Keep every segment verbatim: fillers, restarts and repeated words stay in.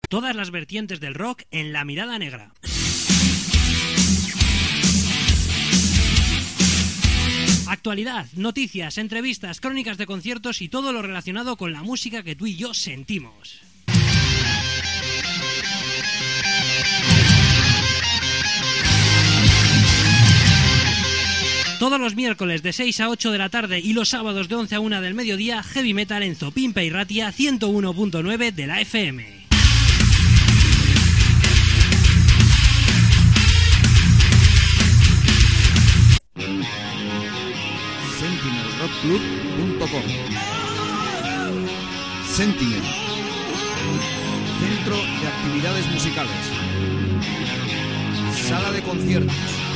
Todas las vertientes del rock en La Mirada Negra. Actualidad, noticias, entrevistas, crónicas de conciertos y todo lo relacionado con la música que tú y yo sentimos. Todos los miércoles de seis a ocho de la tarde y los sábados de once a una del mediodía, Heavy Metal en Zopimpe y Ratia ciento uno punto nueve de la F M. sentinel rock club punto com. Sentinel, centro de actividades musicales, sala de conciertos,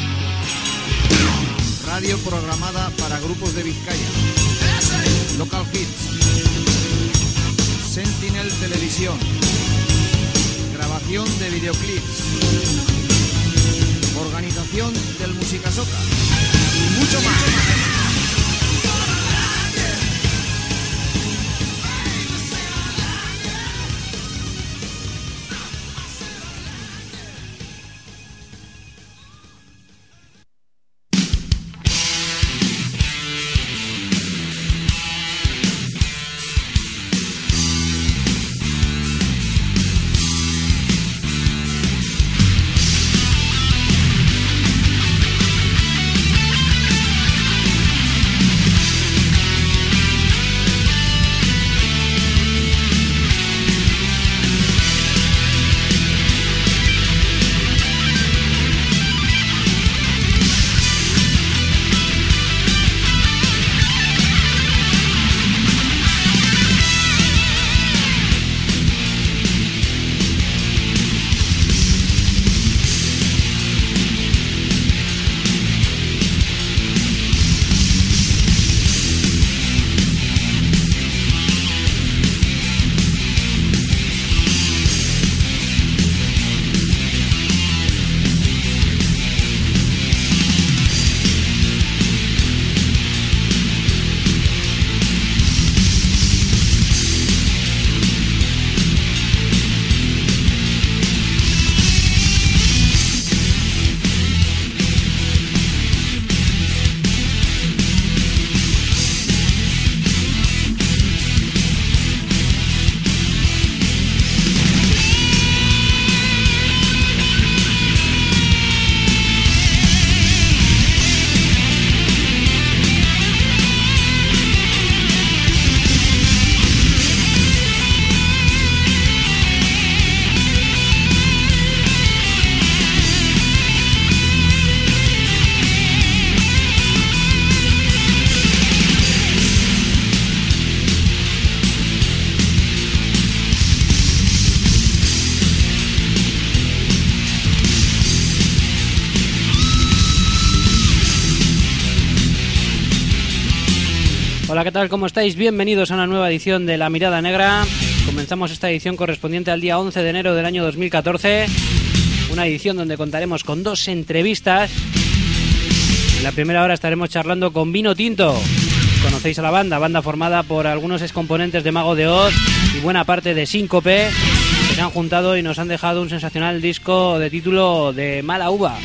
radio programada para grupos de Vizcaya, local hits, Sentinel Televisión, grabación de videoclips, organización del Musicasoca y mucho más. Hola, ¿qué tal? ¿Cómo estáis? Bienvenidos a una nueva edición de La Mirada Negra. Comenzamos esta edición correspondiente al día once de enero del año dos mil catorce. Una edición donde contaremos con dos entrevistas. En la primera hora estaremos charlando con Vino Tinto. Conocéis a la banda, banda formada por algunos excomponentes de Mago de Oz y buena parte de Síncope, que se han juntado y nos han dejado un sensacional disco de título de Mala Uva.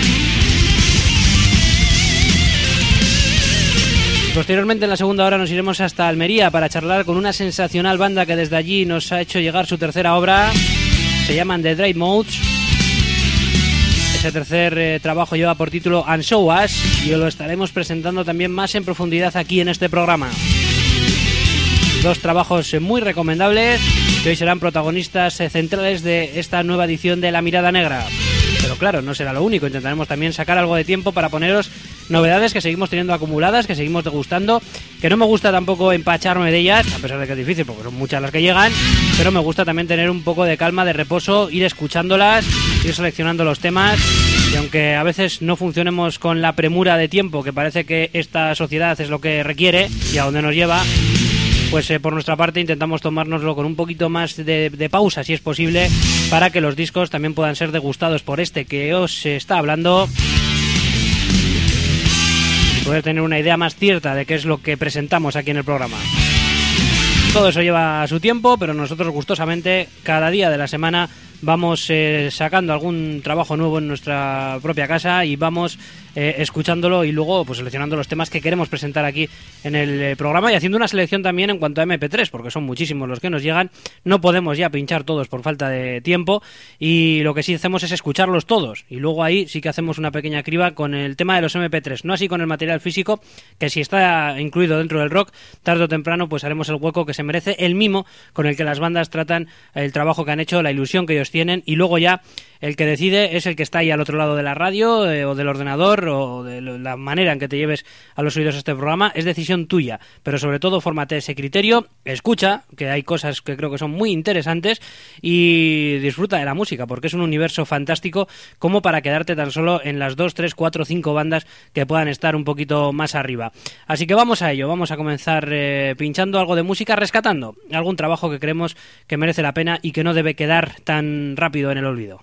Posteriormente, en la segunda hora, nos iremos hasta Almería para charlar con una sensacional banda que desde allí nos ha hecho llegar su tercera obra. Se llaman The Dry Modes. Ese tercer eh, trabajo lleva por título And Show Us y os lo estaremos presentando también más en profundidad aquí en este programa. Dos trabajos muy recomendables que hoy serán protagonistas eh, centrales de esta nueva edición de La Mirada Negra. Pero claro, no será lo único. Intentaremos también sacar algo de tiempo para poneros novedades que seguimos teniendo acumuladas, que seguimos degustando, que no me gusta tampoco empacharme de ellas, a pesar de que es difícil porque son muchas las que llegan, pero me gusta también tener un poco de calma, de reposo, ir escuchándolas, ir seleccionando los temas, y aunque a veces no funcionemos con la premura de tiempo que parece que esta sociedad es lo que requiere y a donde nos lleva, pues eh, por nuestra parte intentamos tomárnoslo con un poquito más de, de pausa, si es posible, para que los discos también puedan ser degustados por este que os está hablando, poder tener una idea más cierta de qué es lo que presentamos aquí en el programa. Todo eso lleva su tiempo, pero nosotros gustosamente cada día de la semana vamos eh, sacando algún trabajo nuevo en nuestra propia casa y vamos eh, escuchándolo y luego pues seleccionando los temas que queremos presentar aquí en el eh, programa y haciendo una selección también en cuanto a eme pe tres, porque son muchísimos los que nos llegan. No podemos ya pinchar todos por falta de tiempo y lo que sí hacemos es escucharlos todos y luego ahí sí que hacemos una pequeña criba con el tema de los eme pe tres, no así con el material físico, que si está incluido dentro del rock, tarde o temprano pues haremos el hueco que se merece, el mimo con el que las bandas tratan el trabajo que han hecho, la ilusión que ellos tienen, y luego ya el que decide es el que está ahí al otro lado de la radio eh, o del ordenador o de la manera en que te lleves a los oídos este programa. Es decisión tuya, pero sobre todo fórmate ese criterio, escucha, que hay cosas que creo que son muy interesantes, y disfruta de la música, porque es un universo fantástico como para quedarte tan solo en las dos, tres, cuatro, cinco bandas que puedan estar un poquito más arriba. Así que vamos a ello, vamos a comenzar eh, pinchando algo de música, rescatando algún trabajo que creemos que merece la pena y que no debe quedar tan rápido en el olvido.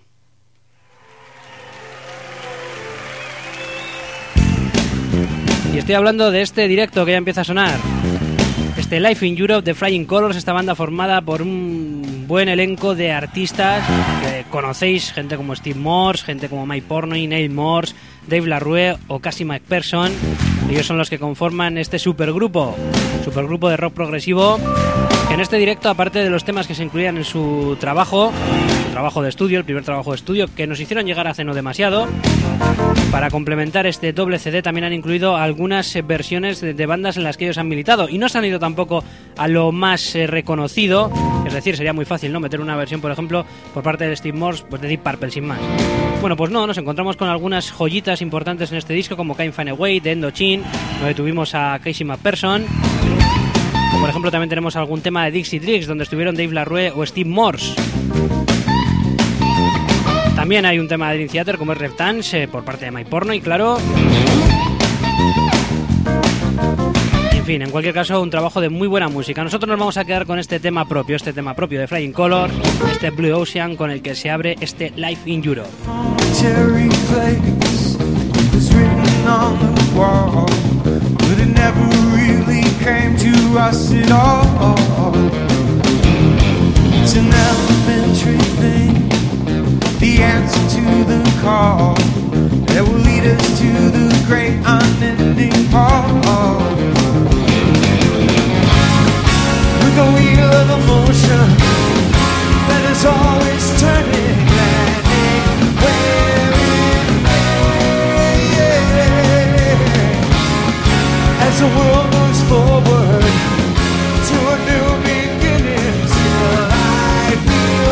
Y estoy hablando de este directo que ya empieza a sonar. Este Live in Europe de Flying Colours, esta banda formada por un buen elenco de artistas que conocéis, gente como Steve Morse, gente como Mike Portnoy, Neil Morse, Dave LaRue o Cassie McPherson. Ellos son los que conforman este supergrupo, supergrupo de rock progresivo, que en este directo, aparte de los temas que se incluían en su trabajo, su trabajo de estudio, el primer trabajo de estudio, que nos hicieron llegar hace no demasiado, para complementar este doble ce de también han incluido algunas versiones de, de bandas en las que ellos han militado, y no se han ido tampoco a lo más eh, reconocido, es decir, sería muy fácil, ¿no?, meter una versión, por ejemplo, por parte de Steve Morse, pues de Deep Purple, sin más. Bueno, pues no, nos encontramos con algunas joyitas importantes en este disco, como Can't Find a Way, de Indochine, donde tuvimos a Casey McPherson. Por ejemplo, también tenemos algún tema de Dixie Tricks, donde estuvieron Dave LaRue o Steve Morse. También hay un tema de Dream Theater, como es Reptance, eh, por parte de Mike Portnoy, claro. Y en fin, en cualquier caso, un trabajo de muy buena música. Nosotros nos vamos a quedar con este tema propio, este tema propio de Flying Colours, este Blue Ocean, con el que se abre este Live in Europe. Came to us at all. It's an elementary thing, the answer to the call that will lead us to the great unending call. With the wheel of emotion that is always turning, landing where it may. As the world moves forward to a new beginning, till I feel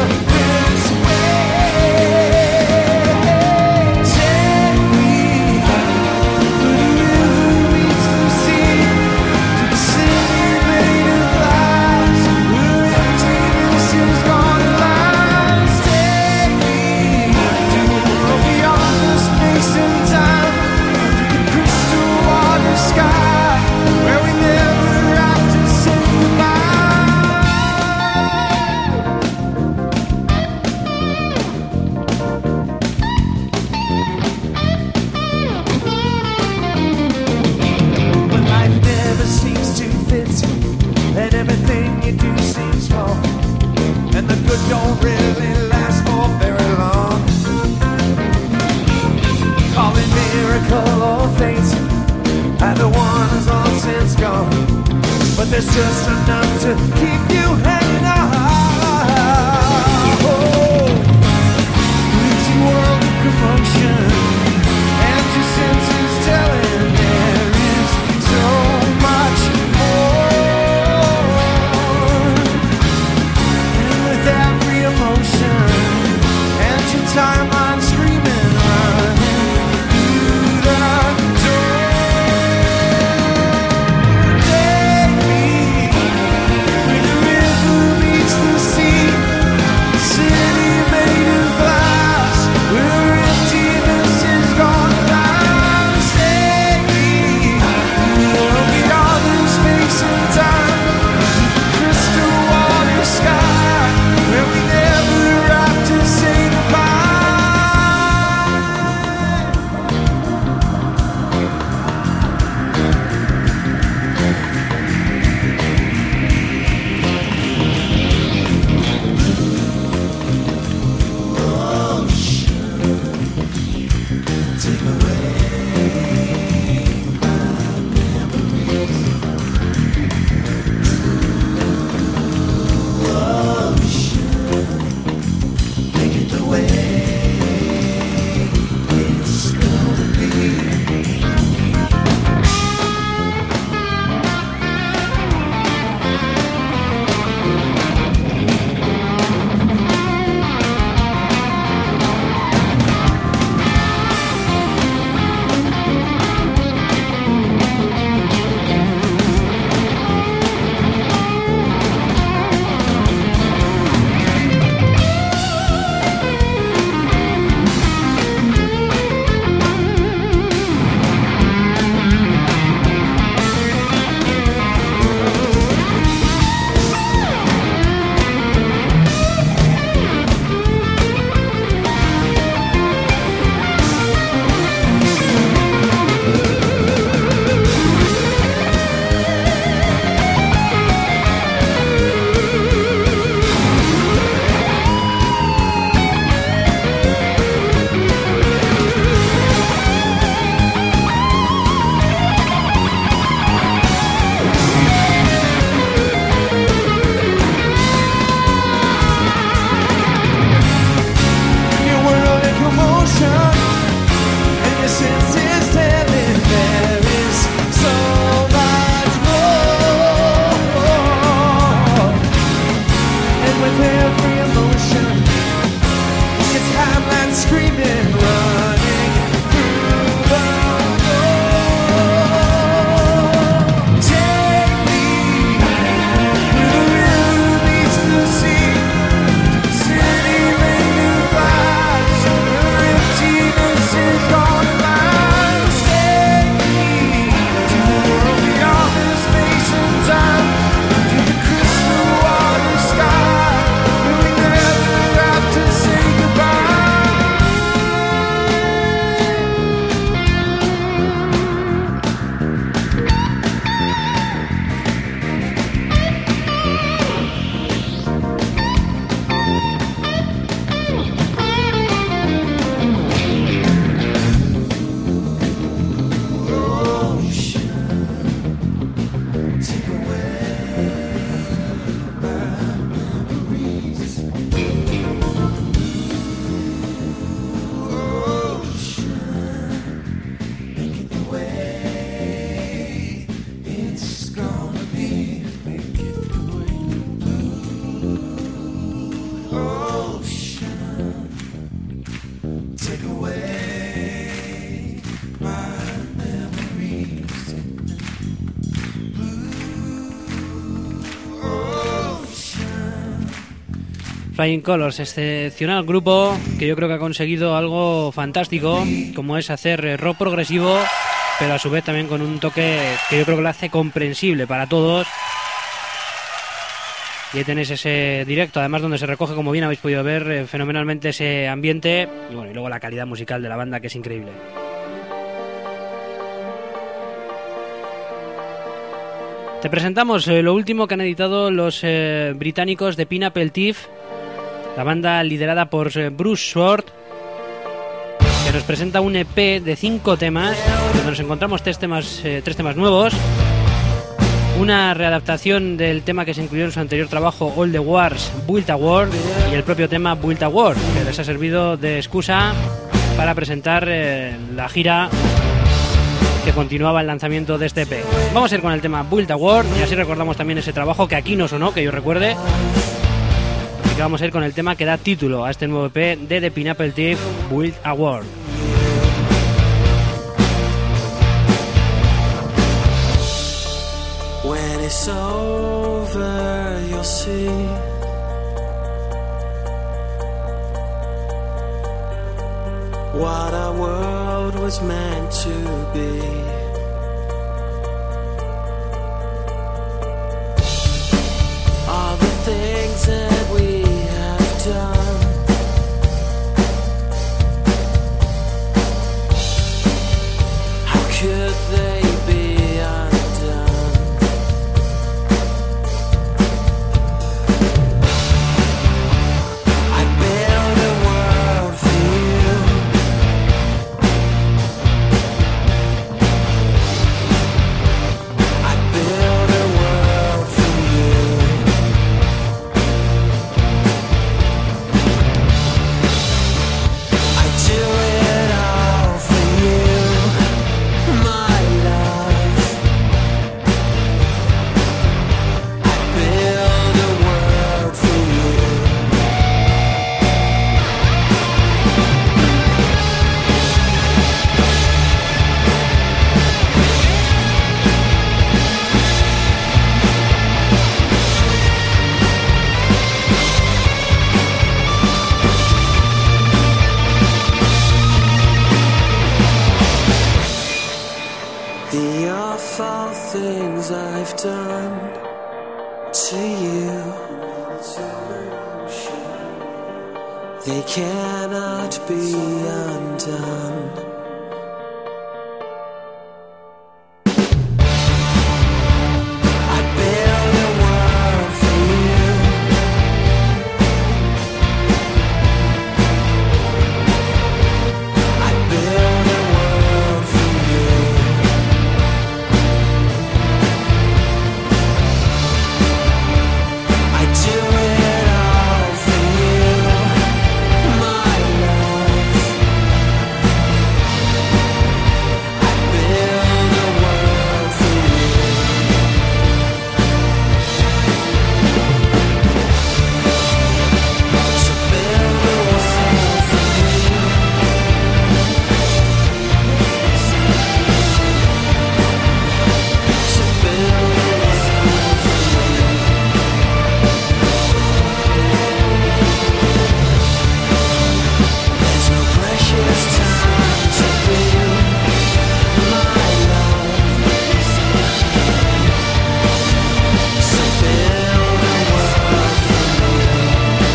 Flying Colours, excepcional grupo que yo creo que ha conseguido algo fantástico, como es hacer rock progresivo, pero a su vez también con un toque que yo creo que lo hace comprensible para todos. Y ahí tenéis ese directo, además donde se recoge, como bien habéis podido ver, eh, fenomenalmente ese ambiente, y bueno, y luego la calidad musical de la banda, que es increíble. Te presentamos eh, lo último que han editado los eh, británicos de Pineapple Thief, la banda liderada por eh, Bruce Sword, que nos presenta un E P de cinco temas, donde nos encontramos tres temas, eh, tres temas nuevos. Una readaptación del tema que se incluyó en su anterior trabajo, All the Wars, Built a War, y el propio tema Built a War, que les ha servido de excusa para presentar eh, la gira que continuaba el lanzamiento de este E P. Vamos a ir con el tema Built a War, y así recordamos también ese trabajo que aquí no sonó, que yo recuerde. Así que vamos a ir con el tema que da título a este nuevo E P de The Pineapple Thief, Built a War. When it's over, you'll see what our world was meant to be. All the things that we have done, how could they be undone? They cannot be undone. I build a world for you. I build a world for you. I do it all for you. My love, I build a world for you. So build a world for me. So build a world for me. There's no precious time to build, my love. So build a world for me.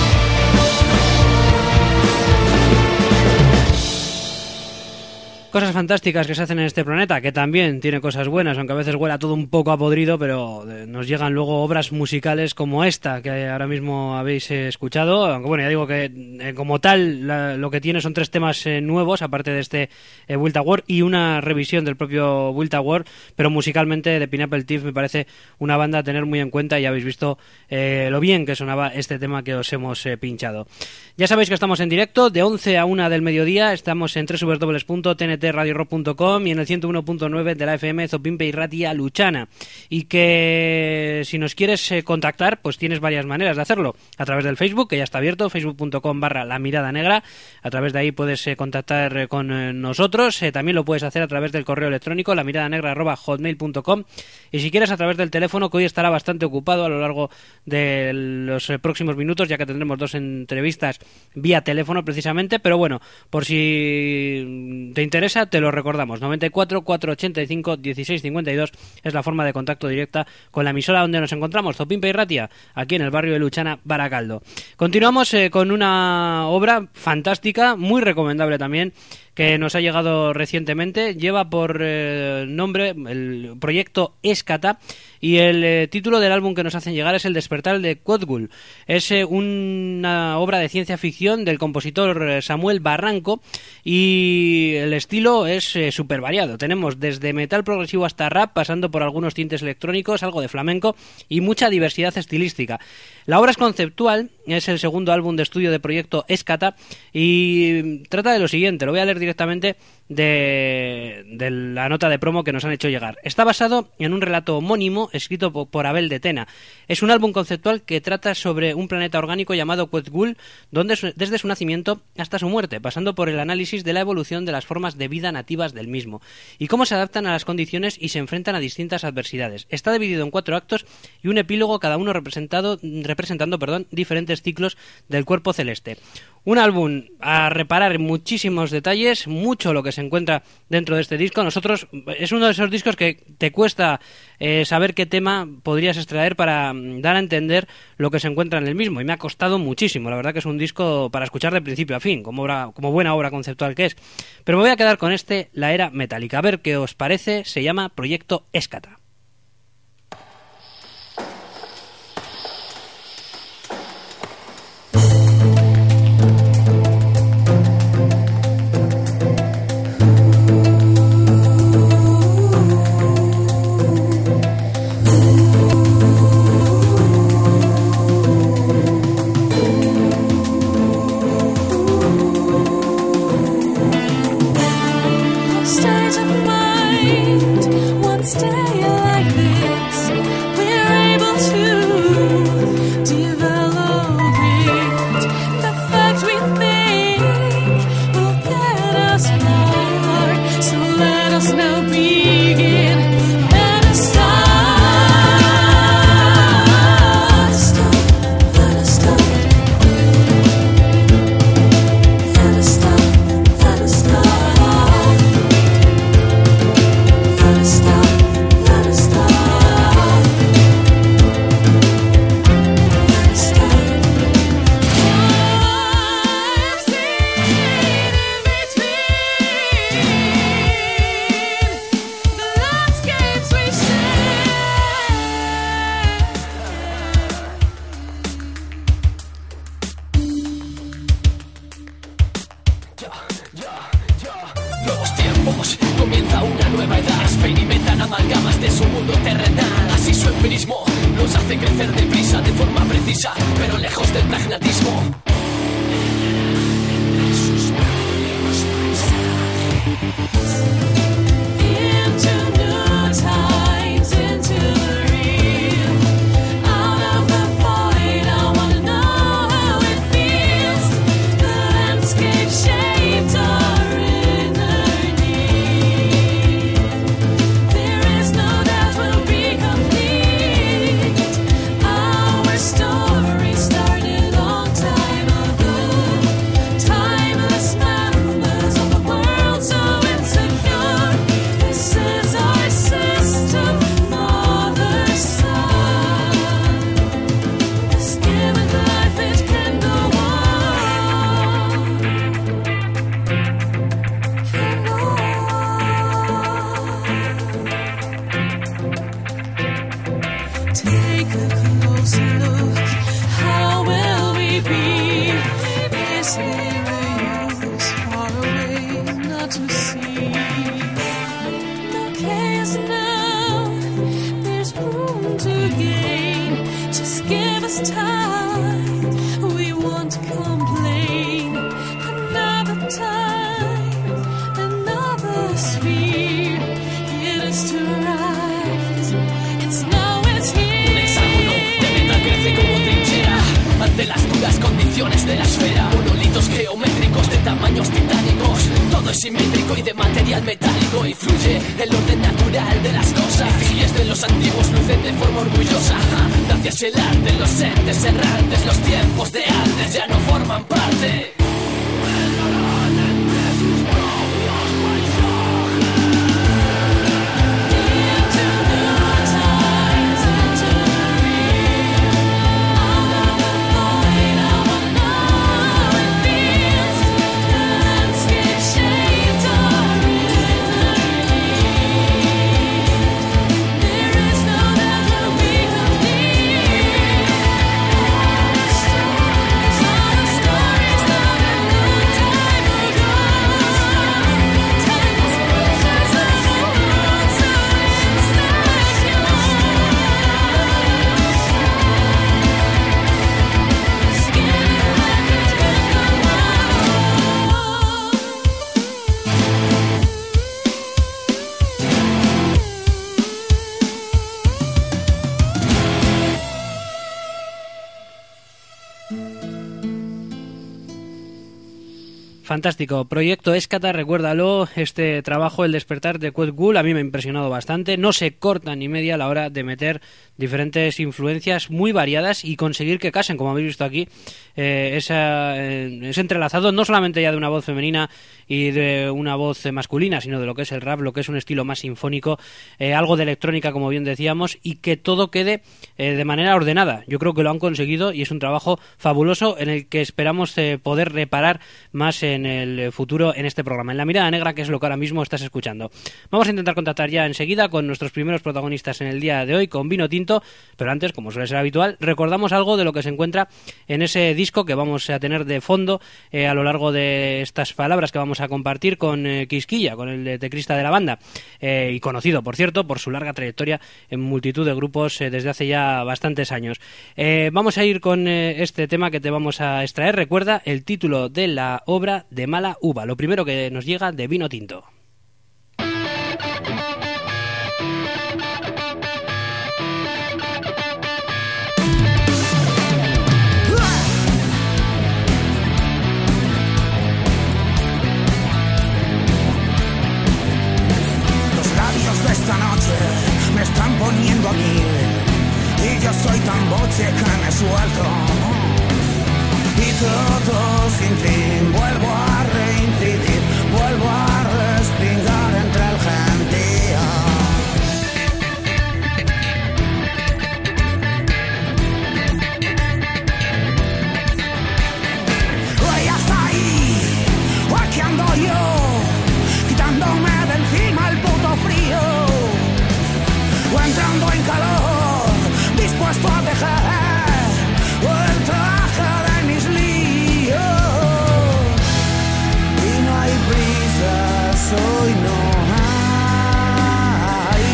Cosas fantásticas que se hacen en este planeta, que también tiene cosas buenas, aunque a veces huela todo un poco a podrido, pero eh, nos llegan luego obras musicales como esta que ahora mismo habéis eh, escuchado, aunque bueno, ya digo que eh, como tal la- lo que tiene son tres temas eh, nuevos, aparte de este eh, Built a War, y una revisión del propio Built a War, pero musicalmente The Pineapple Thief me parece una banda a tener muy en cuenta, y habéis visto eh, lo bien que sonaba este tema que os hemos eh, pinchado. Ya sabéis que estamos en directo de once a una del mediodía, estamos en doble u doble u doble u punto t n t t radio rock punto com y en el ciento uno punto nueve de la F M Zopimpe y Ratia Luchana. Y que si nos quieres eh, contactar, pues tienes varias maneras de hacerlo. A través del Facebook, que ya está abierto, facebook punto com barra la mirada negra. A través de ahí puedes eh, contactar eh, con eh, nosotros. Eh, también lo puedes hacer a través del correo electrónico, la mirada negra arroba hotmail punto com. Y si quieres a través del teléfono, que hoy estará bastante ocupado a lo largo de los eh, próximos minutos, ya que tendremos dos entrevistas vía teléfono precisamente, pero bueno, por si te interesa, te lo recordamos. noventa y cuatro, cuatrocientos ochenta y cinco, dieciséis cincuenta y dos es la forma de contacto directa con la emisora donde nos encontramos, Zopimpe y Ratia, aquí en el barrio de Luchana, Baracaldo. Continuamos eh, con una obra fantástica, muy recomendable también, que nos ha llegado recientemente. Lleva por eh, nombre el proyecto Escata y el eh, título del álbum que nos hacen llegar es El despertar de Quetzal. Es eh, una obra de ciencia ficción del compositor eh, Samuel Barranco y el estilo es eh, súper variado. Tenemos desde metal progresivo hasta rap, pasando por algunos tintes electrónicos, algo de flamenco y mucha diversidad estilística. La obra es conceptual, es el segundo álbum de estudio de proyecto Escata y trata de lo siguiente. Lo voy a leer directamente de, de la nota de promo que nos han hecho llegar. Está basado en un relato homónimo escrito por, por Abel de Tena. Es un álbum conceptual que trata sobre un planeta orgánico llamado Quetzal, donde su, desde su nacimiento hasta su muerte, pasando por el análisis de la evolución de las formas de vida nativas del mismo y cómo se adaptan a las condiciones y se enfrentan a distintas adversidades. Está dividido en cuatro actos y un epílogo, cada uno representado, representando perdón, diferentes ciclos del cuerpo celeste. Un álbum a reparar en muchísimos detalles, mucho lo que se encuentra dentro de este disco. Nosotros, es uno de esos discos que te cuesta eh, saber qué tema podrías extraer para dar a entender lo que se encuentra en el mismo, y me ha costado muchísimo. La verdad que es un disco para escuchar de principio a fin, como, obra, como buena obra conceptual que es. Pero me voy a quedar con este, La Era Metálica. A ver qué os parece. Se llama Proyecto Escata. State of mind, one day like this, we're able to develop it. The fact we think will get us far, so let us now begin. Let us start. Stop. Let us stop. Let us stop. Let us stop. Let us stop, let us stop. Let us stop. I'm sitting in between the landscapes we share. Nuevos tiempos, comienza una nueva edad. Experimentan amalgamas de su mundo terrenal. Así su empirismo nos hace crecer deprisa, de forma precisa, pero lejos del pragmatismo. Into new times, into the real. Out of the void, I wanna know how it feels. The landscape shaped our inner need. There is no doubt we'll be complete. Our story started long time dimensiones de la esfera. Monolitos geométricos de tamaños titánicos. Todo es simétrico y de material metálico. Y fluye el orden natural de las cosas. Efigies de los antiguos lucen de forma orgullosa. Gracias el arte, los entes errantes. Los tiempos de antes ya no forman parte. Fantástico. Proyecto Escata, recuérdalo, este trabajo, El despertar de Quet Gul, a mí me ha impresionado bastante. No se corta ni media a la hora de meter diferentes influencias muy variadas y conseguir que casen, como habéis visto aquí, eh, esa, eh, ese entrelazado no solamente ya de una voz femenina y de una voz masculina, sino de lo que es el rap, lo que es un estilo más sinfónico, eh, algo de electrónica, como bien decíamos, y que todo quede eh, de manera ordenada. Yo creo que lo han conseguido y es un trabajo fabuloso en el que esperamos eh, poder reparar más en el futuro en este programa, en La Mirada Negra, que es lo que ahora mismo estás escuchando. Vamos a intentar contactar ya enseguida con nuestros primeros protagonistas en el día de hoy, con Vino Tinto, pero antes, como suele ser habitual, recordamos algo de lo que se encuentra en ese disco que vamos a tener de fondo eh, a lo largo de estas palabras que vamos a compartir con eh, Quisquilla, con el teclista de la banda, eh, y conocido, por cierto, por su larga trayectoria en multitud de grupos eh, desde hace ya bastantes años. Eh, vamos a ir con eh, este tema que te vamos a extraer. Recuerda el título de la obra, De mala uva, lo primero que nos llega de Vino Tinto. Los labios de esta noche me están poniendo a mí y yo soy tan boche que me suelto. Y todo sin fin, vuelvo a reincidir, vuelvo a respingar entre el gentío. Hoy hasta ahí, aquí ando yo, quitándome de encima el puto frío, o entrando en calor, dispuesto a dejar el traje de mis líos. Y no hay prisas, hoy no hay.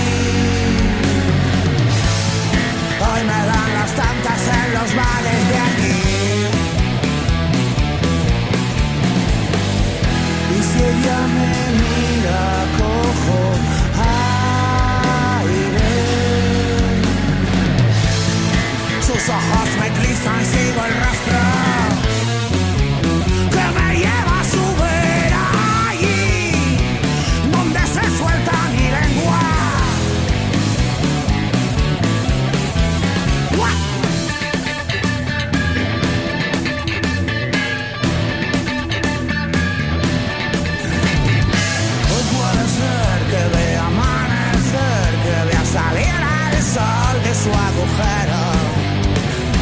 Hoy me dan las tantas en los bares de aquí. Y si ella me mira, cojo aire. Sus ojos me clisan, sigo el rastro que me lleva a subir allí donde se suelta mi lengua. ¡Guau! Hoy puede ser que vea amanecer, que vea salir el sol de su agujero.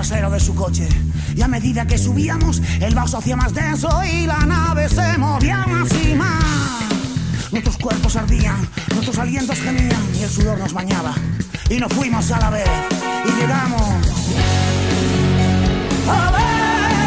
trasero de su coche. Y a medida que subíamos, el vaso hacía más denso y la nave se movía más y más. Nuestros cuerpos ardían, nuestros alientos gemían y el sudor nos bañaba. Y nos fuimos a la vez y llegamos a la vez.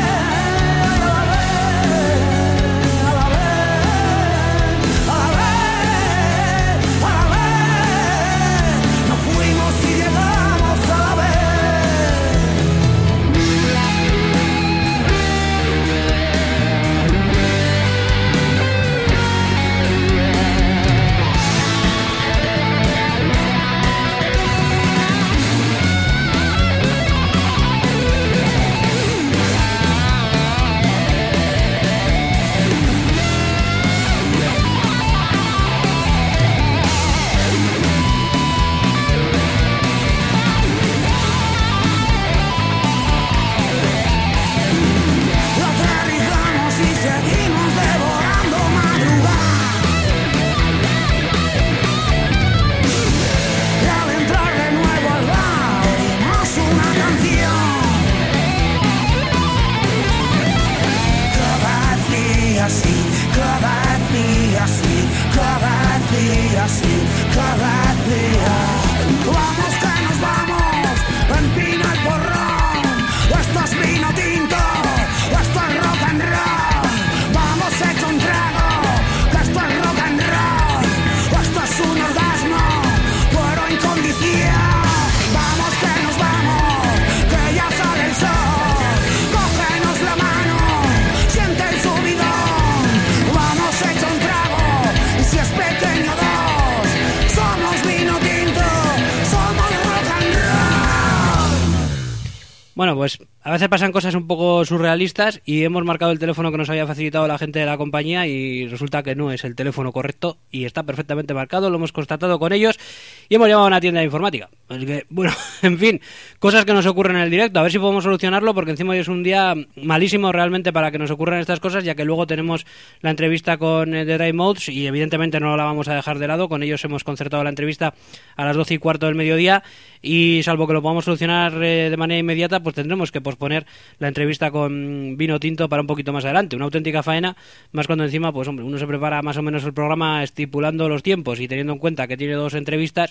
Bueno, pues a veces pasan cosas un poco surrealistas y hemos marcado el teléfono que nos había facilitado la gente de la compañía y resulta que no es el teléfono correcto y está perfectamente marcado, lo hemos constatado con ellos y hemos llamado a una tienda de informática. Así que, bueno, en fin, cosas que nos ocurren en el directo, a ver si podemos solucionarlo porque encima hoy es un día malísimo realmente para que nos ocurran estas cosas, ya que luego tenemos la entrevista con eh, The Dry Modes y evidentemente no la vamos a dejar de lado, con ellos hemos concertado la entrevista a las doce y cuarto del mediodía y salvo que lo podamos solucionar eh, de manera inmediata, pues tendremos que posponer la entrevista con Vino Tinto para un poquito más adelante. Una auténtica faena, más cuando encima, pues hombre, uno se prepara más o menos el programa estipulando los tiempos y teniendo en cuenta que tiene dos entrevistas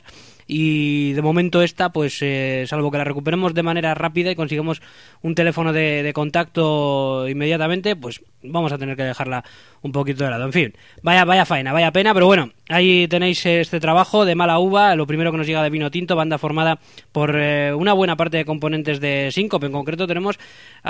y de momento esta, pues eh, salvo que la recuperemos de manera rápida y consigamos un teléfono de, de contacto inmediatamente, pues vamos a tener que dejarla un poquito de lado. En fin, vaya, vaya faena, vaya pena, pero bueno, ahí tenéis este trabajo de Mala Uva, lo primero que nos llega de Vino Tinto, banda formada por eh, una buena parte de componentes de Síncope. En concreto tenemos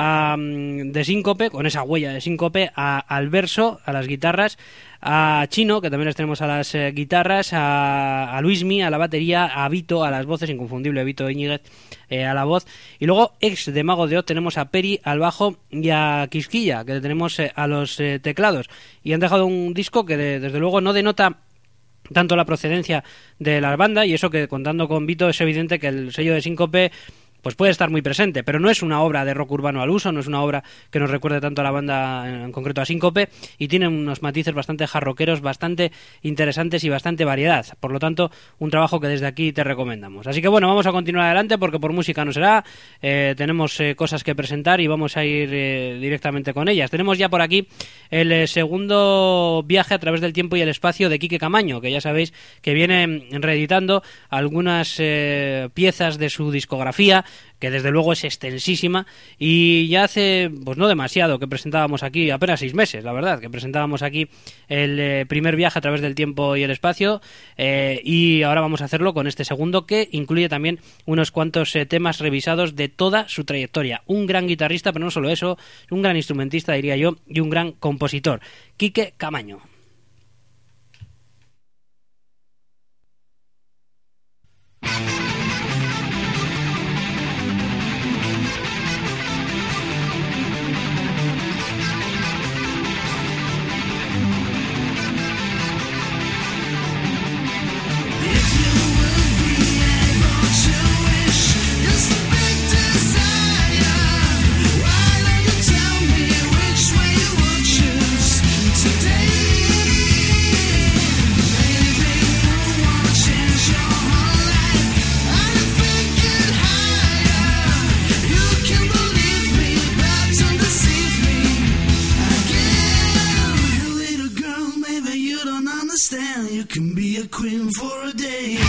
um, de Síncope, con esa huella de Síncope, a Alverso, a las guitarras, a Chino, que también les tenemos a las eh, guitarras, a, a Luismi, a la batería, a Vito, a las voces, inconfundible Vito Íñiguez eh, a la voz, y luego ex de Mago de Oz tenemos a Peri al bajo y a Quisquilla, que tenemos eh, a los eh, teclados, y han dejado un disco que de, desde luego no denota tanto la procedencia de la banda, y eso que contando con Vito es evidente que el sello de Síncope pues puede estar muy presente, pero no es una obra de rock urbano al uso, no es una obra que nos recuerde tanto a la banda, en concreto a Síncope, y tiene unos matices bastante jarroqueros, bastante interesantes y bastante variedad. Por lo tanto, un trabajo que desde aquí te recomendamos. Así que bueno, vamos a continuar adelante porque por música no será, eh, tenemos eh, cosas que presentar y vamos a ir eh, directamente con ellas. Tenemos ya por aquí el eh, segundo viaje a través del tiempo y el espacio de Quique Camaño, que ya sabéis que viene reeditando algunas eh, piezas de su discografía, que desde luego es extensísima, y ya hace pues no demasiado que presentábamos aquí, apenas seis meses la verdad, que presentábamos aquí el eh, primer viaje a través del tiempo y el espacio, eh, y ahora vamos a hacerlo con este segundo que incluye también unos cuantos eh, temas revisados de toda su trayectoria. Un gran guitarrista, pero no solo eso, un gran instrumentista diría yo, y un gran compositor, Quique Camaño. Today understand you can be a queen for a day.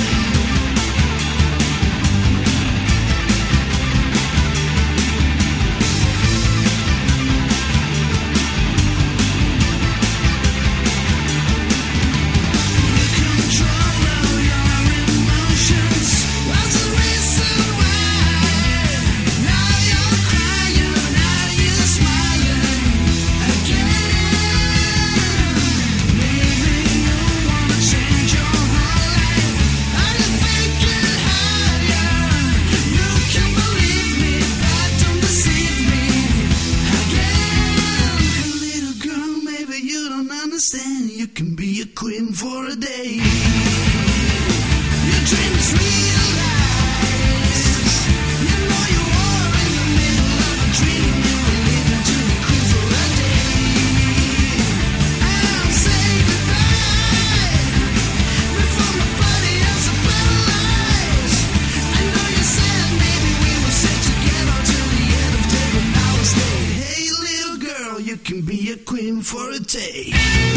You can be a queen for a day. Your dreams realize. You know you are in the middle of a dream. You were living to be queen for a day. I'll say goodbye before my body ends up paralyzed. I know you said maybe we will stay together till the end of day, but now we'll stay. Hey little girl, you can be a queen for a day.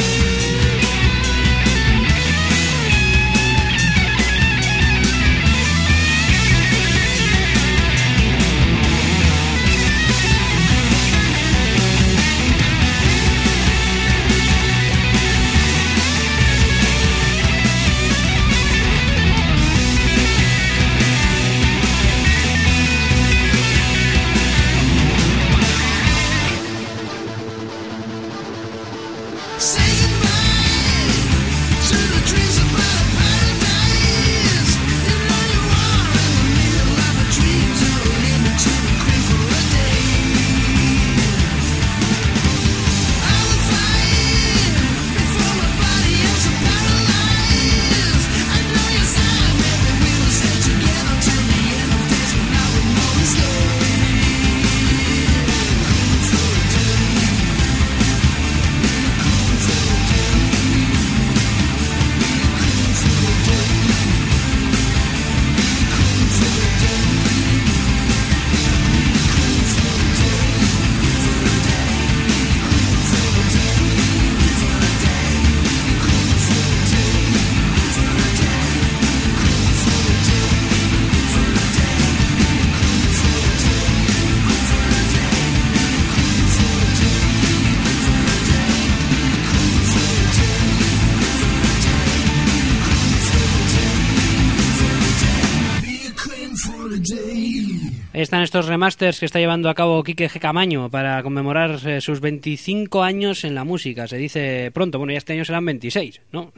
Están estos remasters que está llevando a cabo Quique G. Camaño para conmemorar eh, sus veinticinco años en la música. Se dice pronto, bueno, ya este año serán veintiséis, ¿no?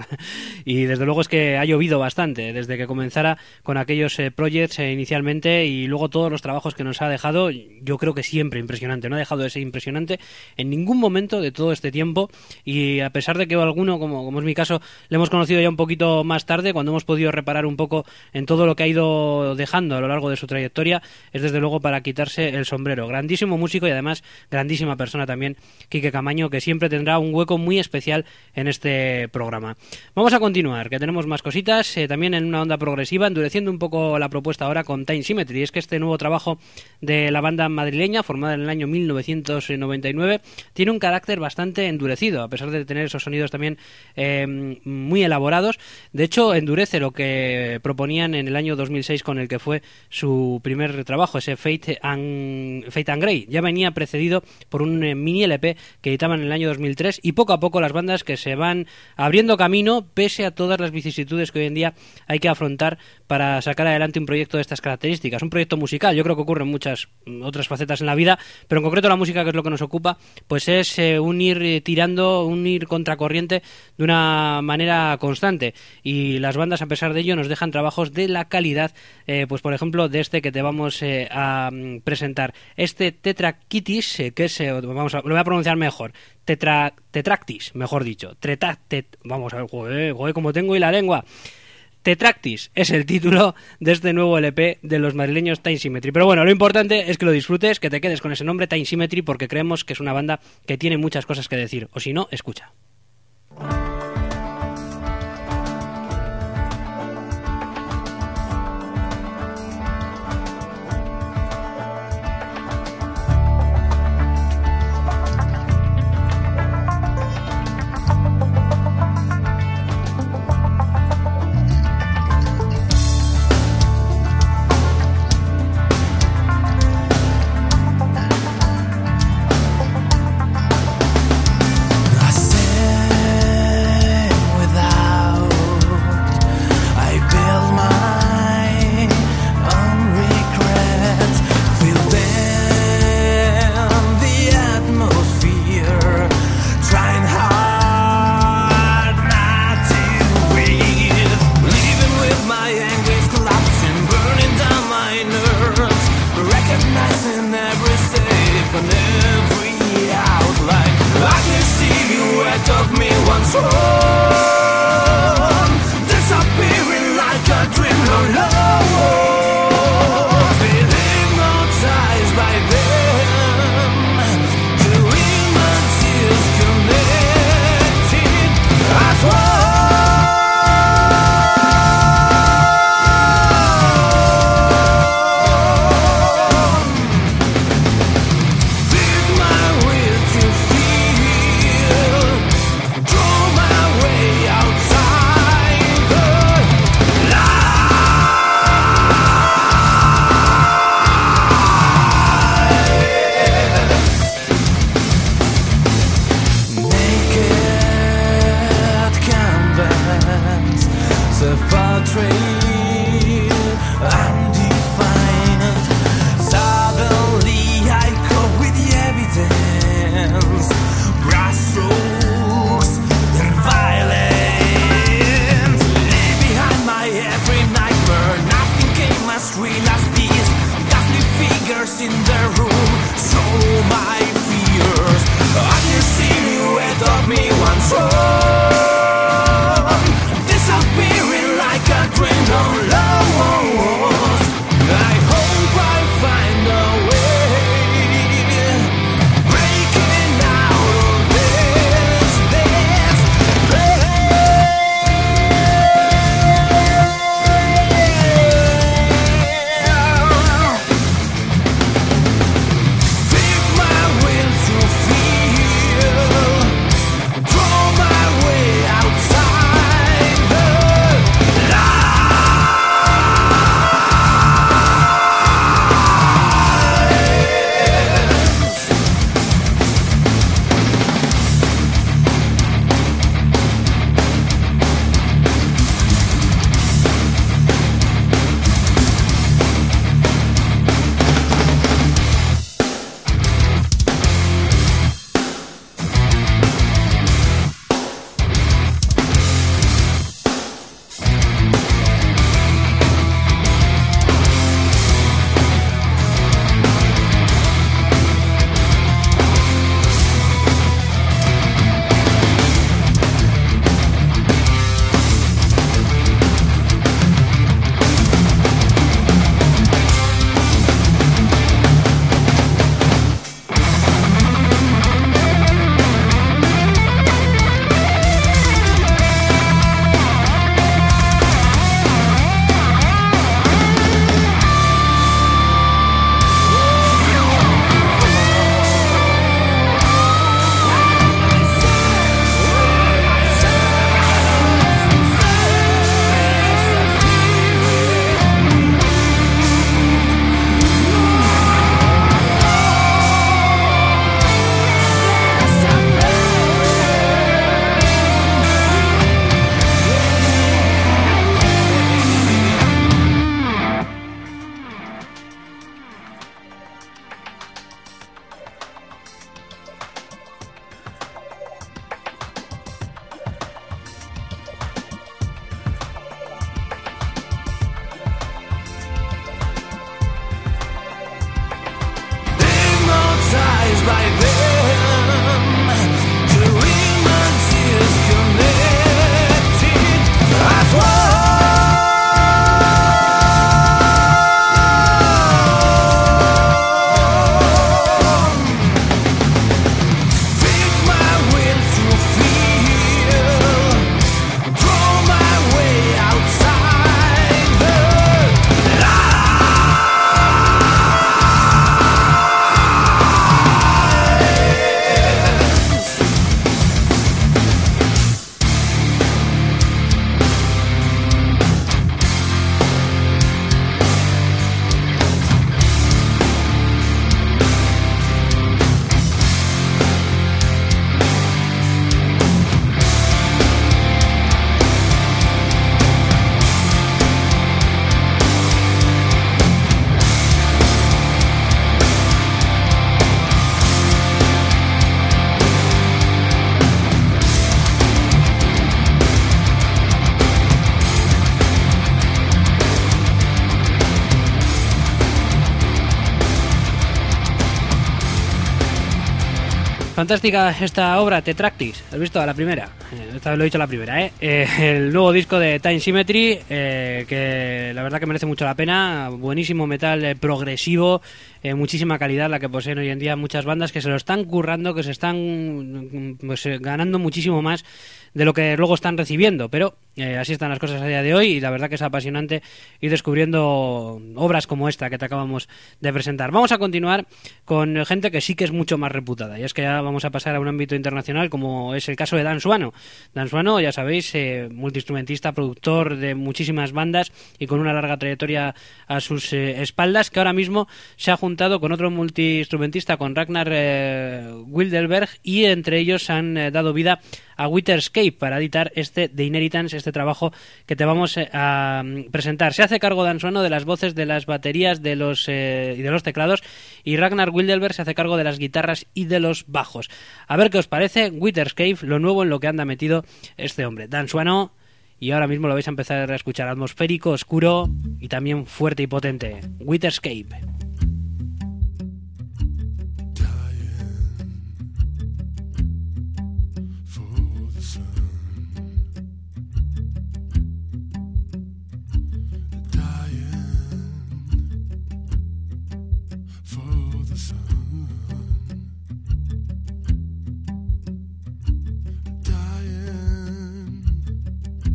Y desde luego es que ha llovido bastante desde que comenzara con aquellos eh, projects eh, inicialmente, y luego todos los trabajos que nos ha dejado. Yo creo que siempre impresionante, no ha dejado de ser impresionante en ningún momento de todo este tiempo, y a pesar de que alguno, como, como es mi caso, le hemos conocido ya un poquito más tarde, cuando hemos podido reparar un poco en todo lo que ha ido dejando a lo largo de su trayectoria, es desde luego para quitarse el sombrero. Grandísimo músico y además grandísima persona también, Quique Camaño, que siempre tendrá un hueco muy especial en este programa. Vamos a continuar, que tenemos más cositas, eh, también en una onda progresiva, endureciendo un poco la propuesta ahora con Time Symmetry. Es que este nuevo trabajo de la banda madrileña, formada en el año mil novecientos noventa y nueve, tiene un carácter bastante endurecido, a pesar de tener esos sonidos también eh, muy elaborados. De hecho, endurece lo que proponían en el año dos mil seis con el que fue su primer trabajo, ese Fate and, Fate and Grey. Ya venía precedido por un eh, mini L P que editaban en el año dos mil tres, y poco a poco las bandas que se van abriendo camino pese a todas las vicisitudes que hoy en día hay que afrontar para sacar adelante un proyecto de estas características. Un proyecto musical, yo creo que ocurre en muchas otras facetas en la vida, pero en concreto la música, que es lo que nos ocupa, pues es eh, un ir eh, tirando, un ir contracorriente de una manera constante, y las bandas, a pesar de ello, nos dejan trabajos de la calidad, eh, pues por ejemplo de este que te vamos eh, a mm, presentar, este Tetrakitis, eh, que es, eh, vamos a, lo voy a pronunciar mejor, Tetra, Tetractis, mejor dicho, Treta, tet, vamos a ver, joder, joder, como tengo y la lengua. Tetractis es el título de este nuevo L P de los madrileños Time Symmetry. Pero bueno, lo importante es que lo disfrutes, que te quedes con ese nombre, Time Symmetry, porque creemos que es una banda que tiene muchas cosas que decir. O si no, escucha. fantástica esta obra, Tetractis. ¿Has visto? A la primera. Eh, esta vez lo he dicho a la primera, ¿eh? Eh, el nuevo disco de Time Symmetry, eh, que la verdad que merece mucho la pena. Buenísimo metal eh, progresivo, eh, muchísima calidad la que poseen hoy en día muchas bandas que se lo están currando, que se están pues, eh, ganando muchísimo más de lo que luego están recibiendo, pero eh, así están las cosas a día de hoy y la verdad que es apasionante ir descubriendo obras como esta que te acabamos de presentar. Vamos a continuar con gente que sí que es mucho más reputada y es que ya vamos a pasar a un ámbito internacional como es el caso de Dan Suano. Dan Suano, ya sabéis, eh, multiinstrumentista, productor de muchísimas bandas y con una larga trayectoria a sus eh, espaldas, que ahora mismo se ha juntado con otro multiinstrumentista, con Ragnar eh, Wildelberg, y entre ellos han eh, dado vida a Witterscape para editar este The Inheritance, este trabajo que te vamos eh, a mm, presentar. Se hace cargo Dan Suano de las voces, de las baterías de los, eh, y de los teclados, y Ragnar Wildelberg se hace cargo de las guitarras y de los bajos. A ver qué os parece Witterscape, lo nuevo en lo que anda metido este hombre, Dan Suano, y ahora mismo lo vais a empezar a escuchar atmosférico, oscuro y también fuerte y potente. Witterscape.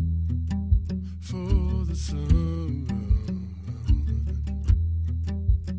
For the sun,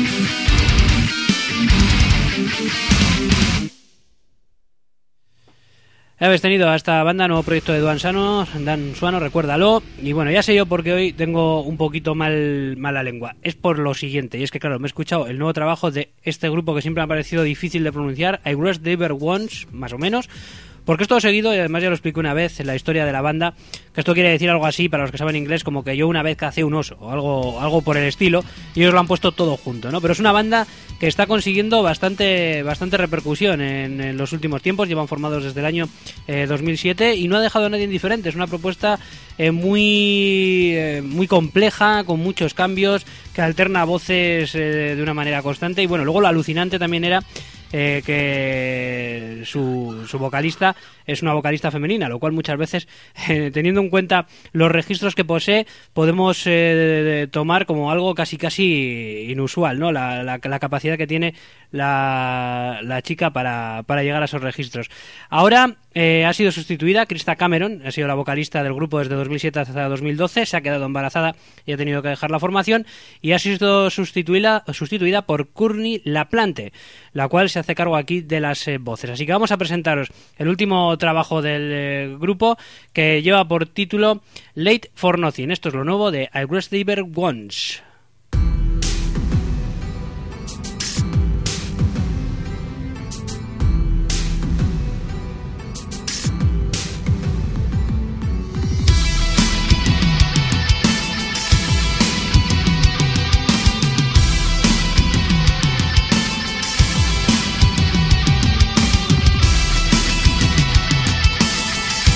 Habéis tenido a esta banda, nuevo proyecto de Dan Suano, Dan Suano, recuérdalo. Y bueno, ya sé yo porque hoy tengo un poquito mal mala lengua. Es por lo siguiente, y es que claro, me he escuchado el nuevo trabajo de este grupo que siempre me ha parecido difícil de pronunciar, I Wish They Were Once, más o menos. Porque es todo seguido, y además ya lo expliqué una vez en la historia de la banda, que esto quiere decir algo así, para los que saben inglés, como que yo una vez cacé un oso, o algo, algo por el estilo, y ellos lo han puesto todo junto, ¿no? Pero es una banda que está consiguiendo bastante, bastante repercusión en, en los últimos tiempos, llevan formados desde el año eh, dos mil siete, y no ha dejado a nadie indiferente, es una propuesta eh, muy, eh, muy compleja, con muchos cambios, que alterna voces eh, de una manera constante, y bueno, luego lo alucinante también era Eh, que su, su vocalista es una vocalista femenina, lo cual muchas veces, eh, teniendo en cuenta los registros que posee, podemos eh, tomar como algo casi casi inusual, ¿no? La, la, la capacidad que tiene la, la chica para, para llegar a esos registros. Ahora eh, ha sido sustituida, Krista Cameron, ha sido la vocalista del grupo desde dos mil siete hasta dos mil doce, se ha quedado embarazada y ha tenido que dejar la formación, y ha sido sustituida, sustituida por Courtney LaPlante, la cual se hace cargo aquí de las eh, voces. Así que vamos a presentaros el último trabajo del eh, grupo, que lleva por título Late for Nothing. Esto es lo nuevo de I Wish They Were Once.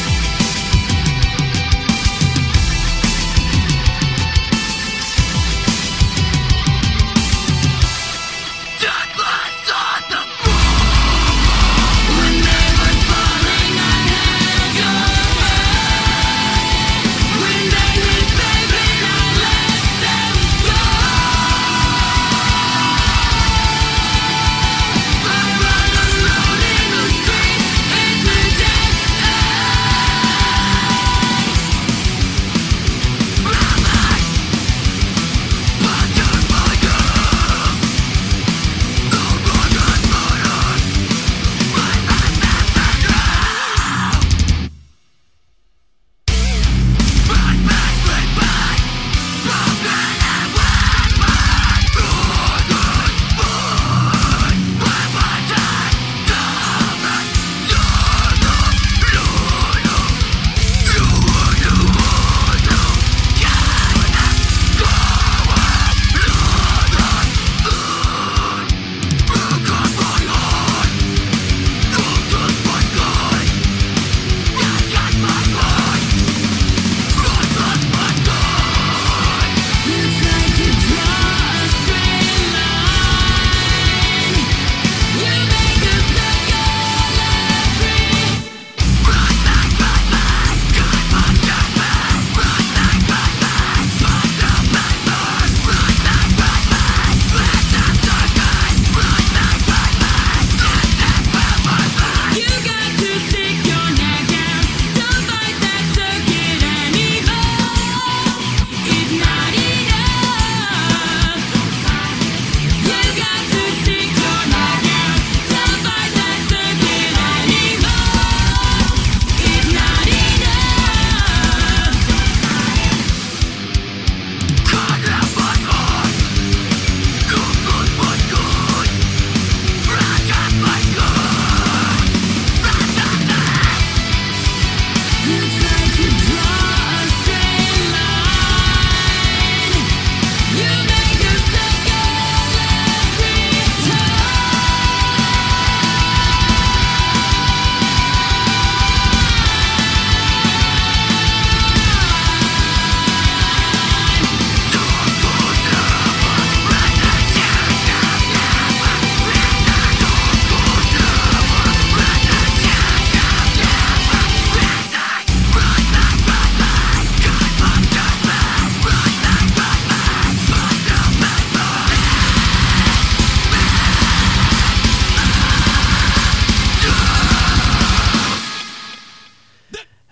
Thank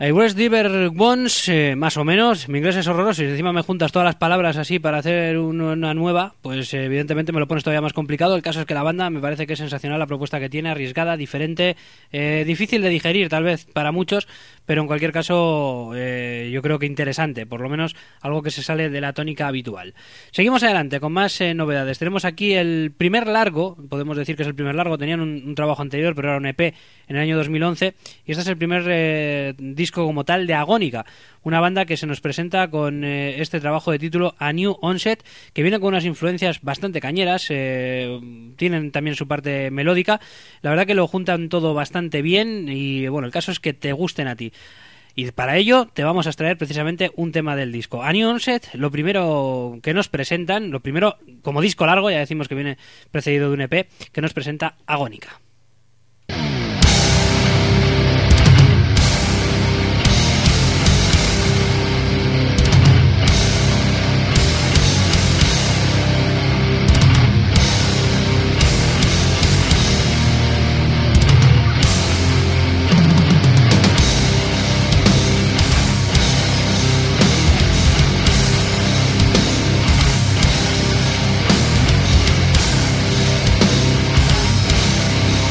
I West Diver Ones, eh, más o menos. Mi inglés es horroroso y encima me juntas todas las palabras así para hacer un- una nueva, pues eh, evidentemente me lo pones todavía más complicado. El caso es que la banda me parece que es sensacional la propuesta que tiene, arriesgada, diferente, eh, difícil de digerir tal vez para muchos, pero en cualquier caso eh, yo creo que interesante, por lo menos algo que se sale de la tónica habitual. Seguimos adelante con más eh, novedades. Tenemos aquí el primer largo, podemos decir que es el primer largo, tenían un, un trabajo anterior, pero era un E P en el año dos mil once, y este es el primer eh, disco como tal de Agónica, una banda que se nos presenta con eh, este trabajo de título A New Onset, que viene con unas influencias bastante cañeras, eh, tienen también su parte melódica, la verdad que lo juntan todo bastante bien y bueno, el caso es que te gusten a ti. Y para ello te vamos a extraer precisamente un tema del disco. A New Onset, lo primero que nos presentan, lo primero como disco largo, ya decimos que viene precedido de un E P, que nos presenta Agónica. Thank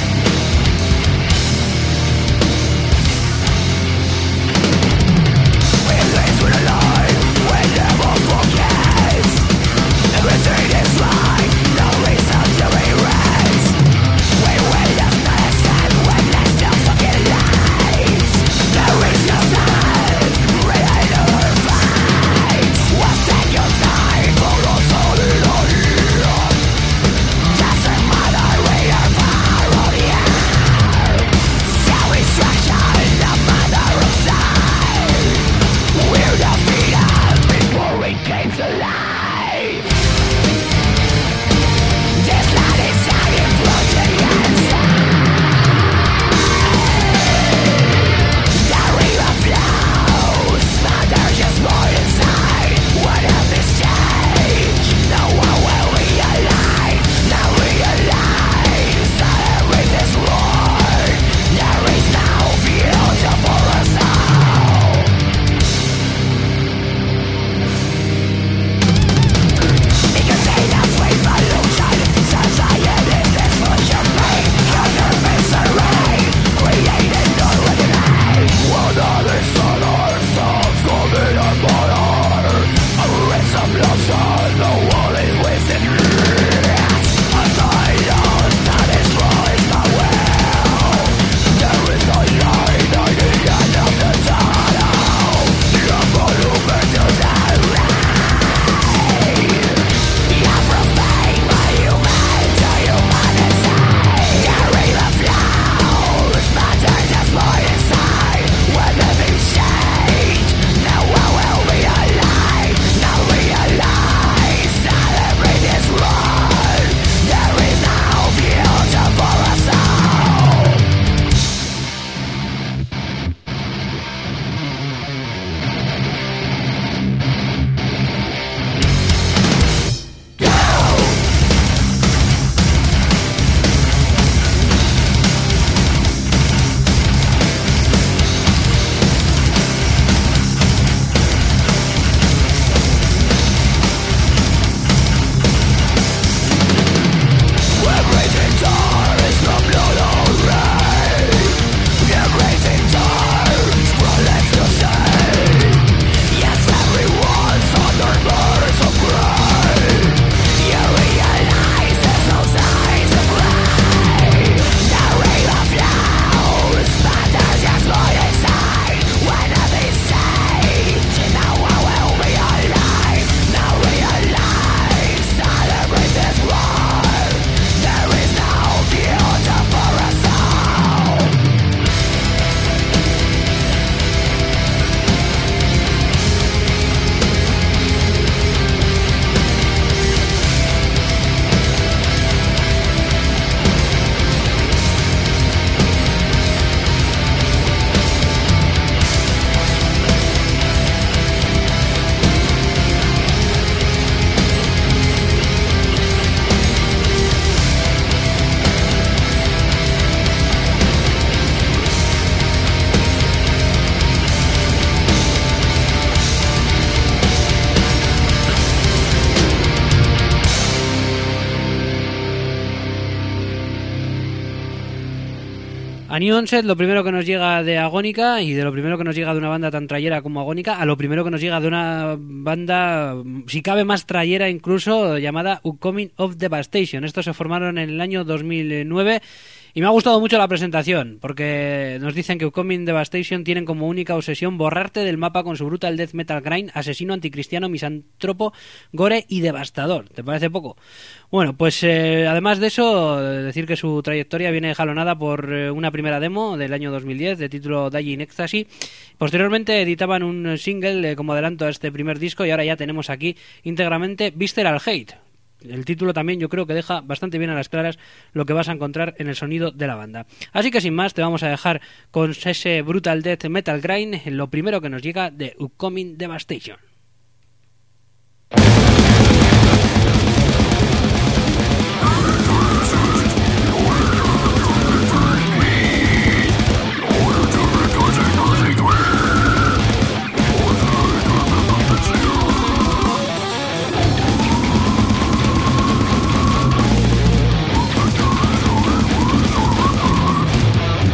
A New Onset, lo primero que nos llega de Agónica, y de lo primero que nos llega de una banda tan trayera como Agónica, a lo primero que nos llega de una banda, si cabe más trayera incluso, llamada Upcoming of Devastation. Estos se formaron en el año dos mil nueve. Y me ha gustado mucho la presentación, porque nos dicen que Upcoming Devastation tienen como única obsesión borrarte del mapa con su brutal death metal grind, asesino, anticristiano, misántropo, gore y devastador. ¿Te parece poco? Bueno, pues eh, además de eso, decir que su trayectoria viene jalonada por eh, una primera demo del año dos mil diez de título Dying Ecstasy. Posteriormente editaban un single eh, como adelanto a este primer disco, y ahora ya tenemos aquí íntegramente Visceral Hate. El título también yo creo que deja bastante bien a las claras lo que vas a encontrar en el sonido de la banda. Así que sin más, te vamos a dejar con ese brutal death metal grind, lo primero que nos llega de Upcoming Devastation.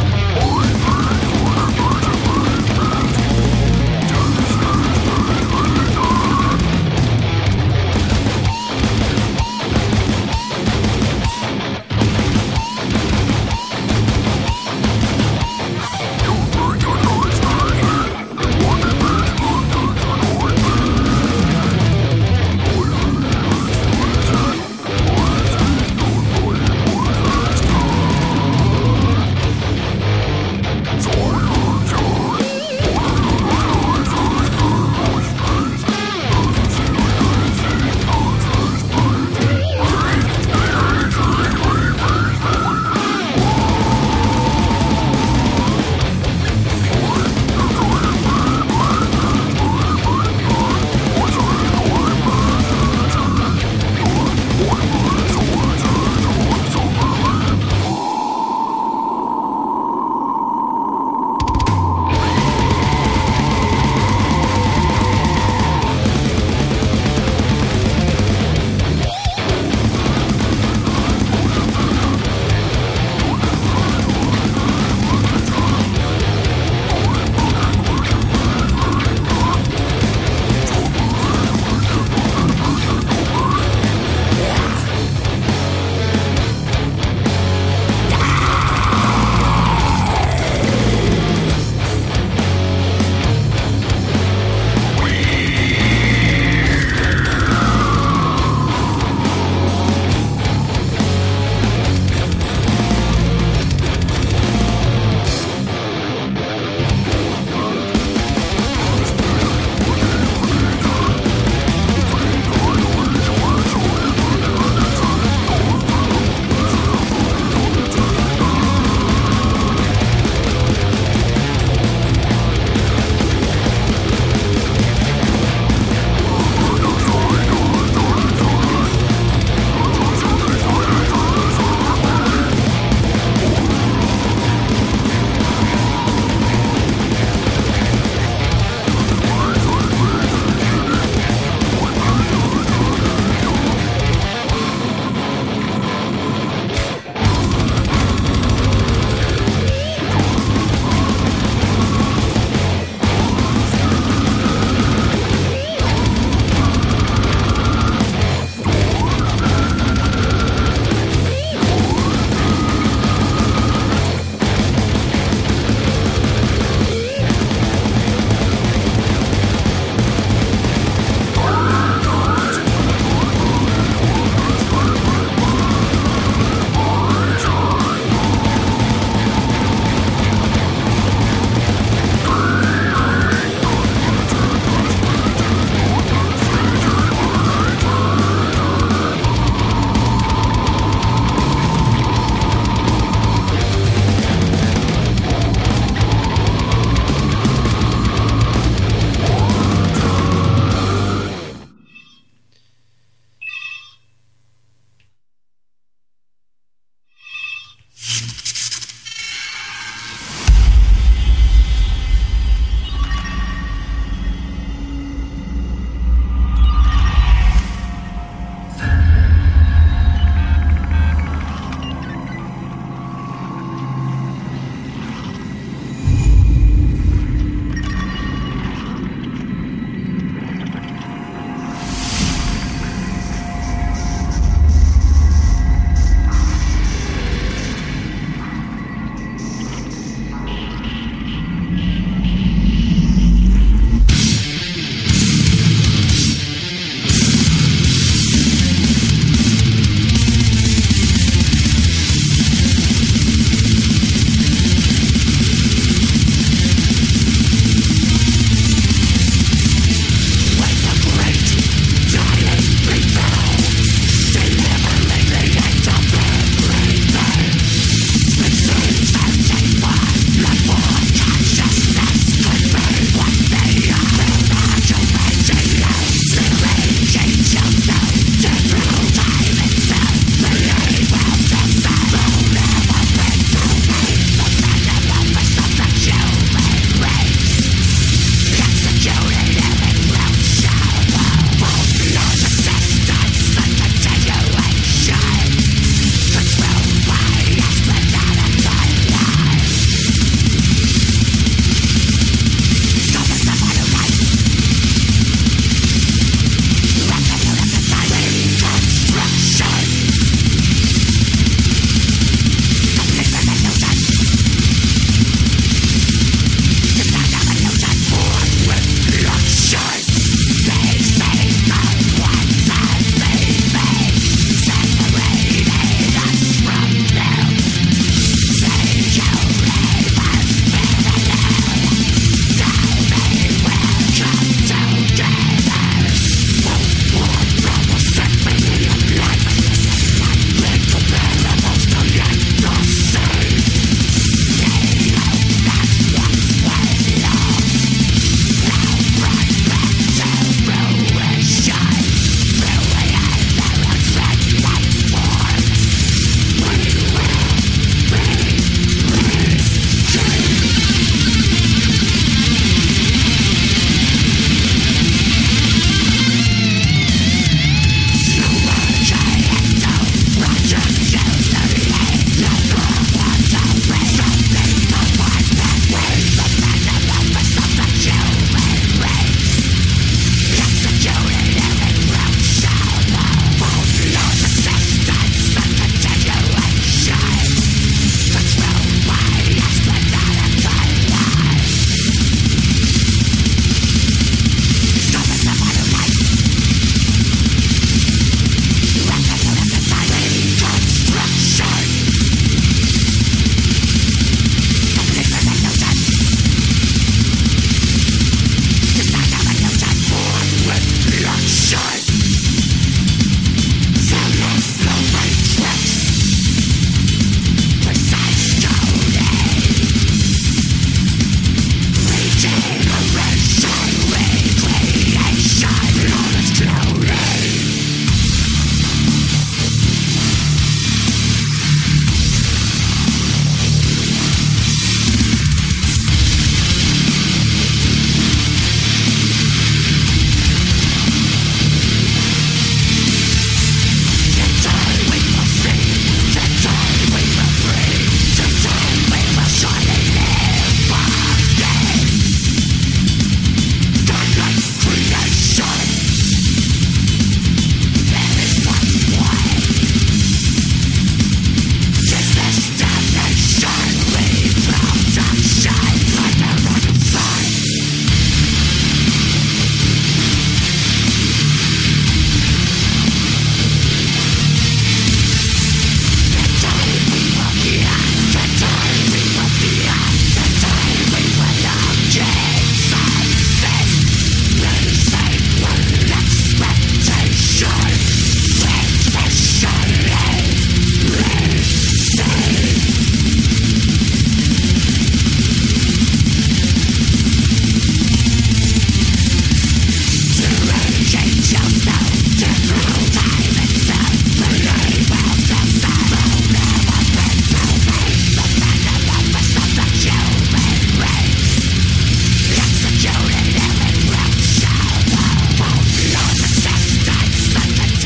We'll be right back.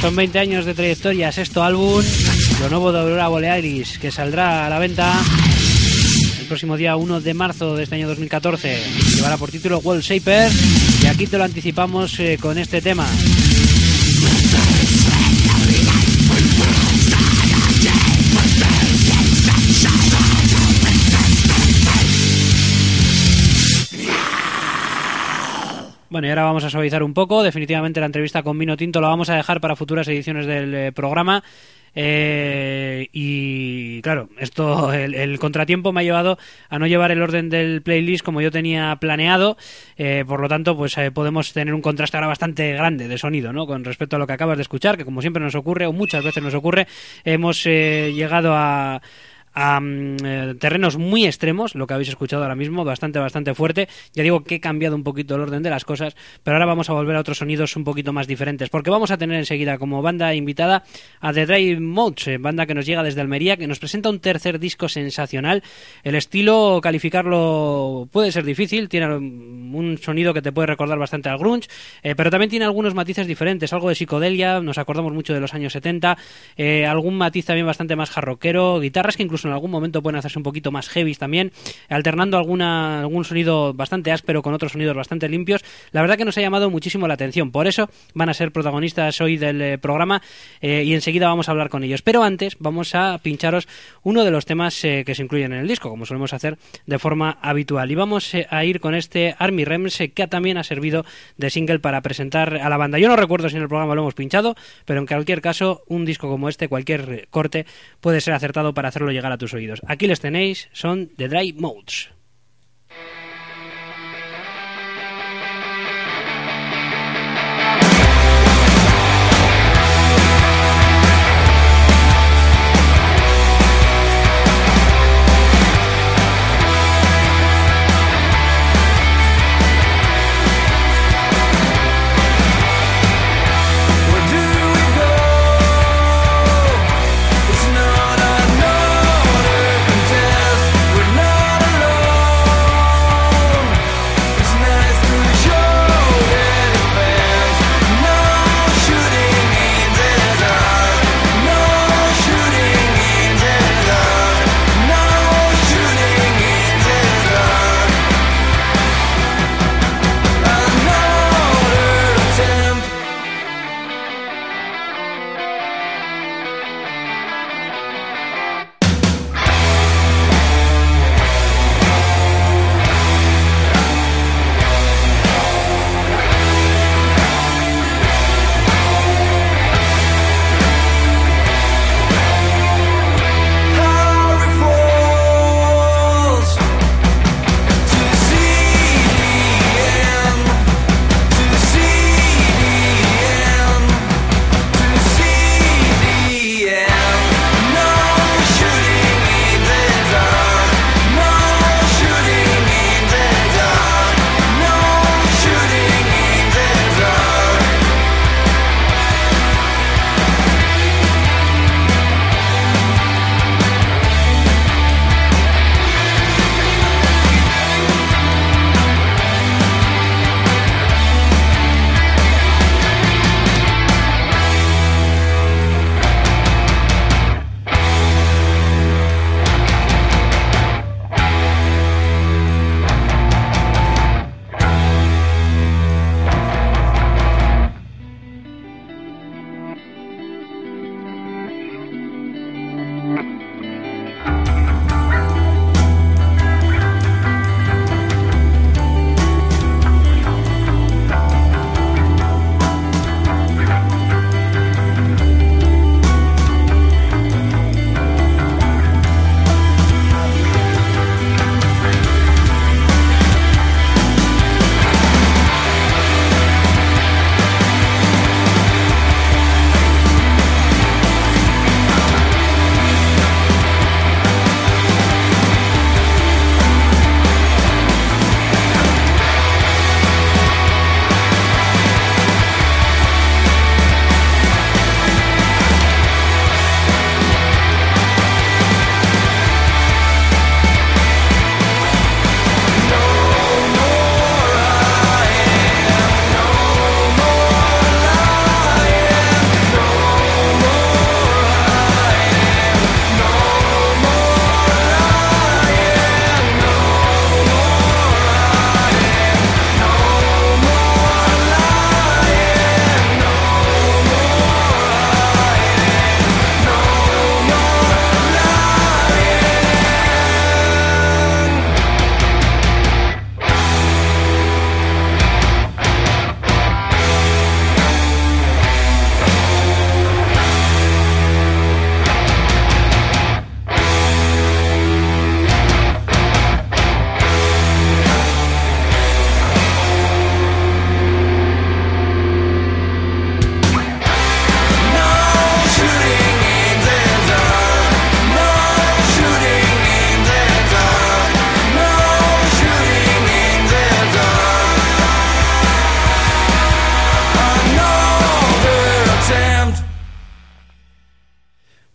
Son veinte años de trayectoria, sexto álbum, lo nuevo de Aurora Borealis, que saldrá a la venta el próximo día uno de marzo de este año dos mil catorce. Llevará por título Wall Shaper y aquí te lo anticipamos eh, con este tema. Bueno, y ahora vamos a suavizar un poco. Definitivamente la entrevista con Vino Tinto la vamos a dejar para futuras ediciones del eh, programa. Eh, y claro, esto el, el contratiempo me ha llevado a no llevar el orden del playlist como yo tenía planeado. Eh, por lo tanto, pues eh, podemos tener un contraste ahora bastante grande de sonido, ¿no? Con respecto a lo que acabas de escuchar, que como siempre nos ocurre, o muchas veces nos ocurre, hemos eh, llegado a... a um, eh, terrenos muy extremos, lo que habéis escuchado ahora mismo, bastante, bastante fuerte. Ya digo que he cambiado un poquito el orden de las cosas, pero ahora vamos a volver a otros sonidos un poquito más diferentes, porque vamos a tener enseguida como banda invitada a The Dry Modes, eh, banda que nos llega desde Almería, que nos presenta un tercer disco sensacional. El estilo, calificarlo puede ser difícil, tiene un sonido que te puede recordar bastante al grunge, eh, pero también tiene algunos matices diferentes, algo de psicodelia, nos acordamos mucho de los años setenta, eh, algún matiz también bastante más jarroquero, guitarras que incluso en algún momento pueden hacerse un poquito más heavy también, alternando alguna, algún sonido bastante áspero con otros sonidos bastante limpios. La verdad que nos ha llamado muchísimo la atención, por eso van a ser protagonistas hoy del eh, programa eh, y enseguida vamos a hablar con ellos. Pero antes vamos a pincharos uno de los temas eh, que se incluyen en el disco, como solemos hacer de forma habitual, y vamos eh, a ir con este Army Rems, eh, que también ha servido de single para presentar a la banda. Yo no recuerdo si en el programa lo hemos pinchado, pero en cualquier caso un disco como este, cualquier corte puede ser acertado para hacerlo llegar a tus oídos. Aquí les tenéis, son The Dry Modes.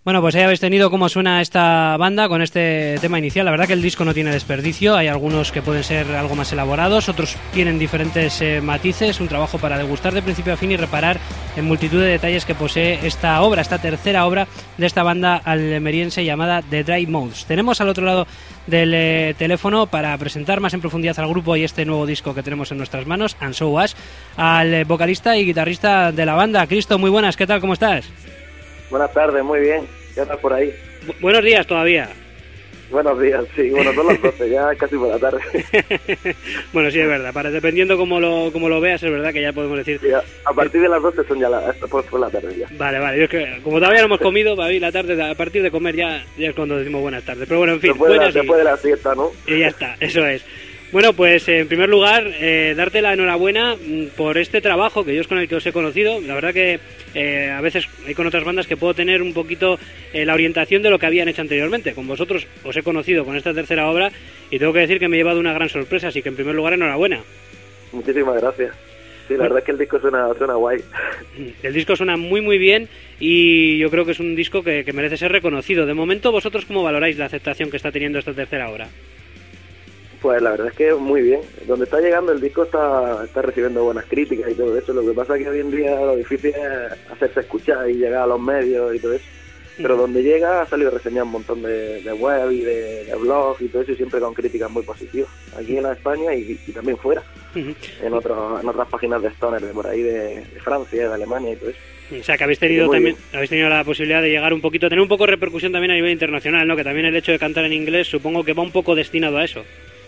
Bueno, pues ya habéis tenido cómo suena esta banda con este tema inicial. La verdad que el disco no tiene desperdicio. Hay algunos que pueden ser algo más elaborados, otros tienen diferentes eh, matices. Un trabajo para degustar de principio a fin y reparar en multitud de detalles que posee esta obra, esta tercera obra de esta banda almeriense llamada The Dry Mouths. Tenemos al otro lado del eh, teléfono para presentar más en profundidad al grupo y este nuevo disco que tenemos en nuestras manos, And So Ash, al eh, vocalista y guitarrista de la banda. Cristo, muy buenas, ¿qué tal? ¿Cómo estás? Buenas tardes, muy bien. ¿Qué tal por ahí? Bu- buenos días todavía. Buenos días, sí. Bueno, son las doce, ya casi por la tarde. Bueno, sí, es verdad. Para, dependiendo cómo lo, cómo lo veas, es verdad que ya podemos decir... Sí, a, a partir de las doce son ya la, por, por la tarde ya. Vale, vale. Yo es que, como todavía no hemos comido, para mí la tarde, a partir de comer ya, ya es cuando decimos buenas tardes. Pero bueno, en fin, Después de, la, buenas y- después de la siesta, ¿no? y ya está, eso es. Bueno, pues en primer lugar, eh, darte la enhorabuena mm, por este trabajo, que yo es con el que os he conocido. La verdad que eh, a veces hay con otras bandas que puedo tener un poquito eh, la orientación de lo que habían hecho anteriormente. Con vosotros os he conocido con esta tercera obra y tengo que decir que me he llevado una gran sorpresa, así que en primer lugar, enhorabuena. Muchísimas gracias. Sí, la Bueno. verdad es que el disco suena, suena guay. El disco suena muy muy bien y yo creo que es un disco que, que merece ser reconocido. De momento, ¿vosotros cómo valoráis la aceptación que está teniendo esta tercera obra? Pues la verdad es que muy bien. Donde está llegando el disco está, está recibiendo buenas críticas y todo eso. Lo que pasa es que hoy en día lo difícil es hacerse escuchar y llegar a los medios y todo eso. Pero donde llega ha salido reseñado un montón de, de web y de, de blogs y todo eso, y siempre con críticas muy positivas. Aquí en la España y, y también fuera. En, otros, en otras páginas de Stoner de por ahí, de, de Francia, de Alemania y todo eso. O sea, que habéis tenido Muy también bien. habéis tenido la posibilidad de llegar un poquito, tener un poco de repercusión también a nivel internacional, ¿no? Que también el hecho de cantar en inglés supongo que va un poco destinado a eso.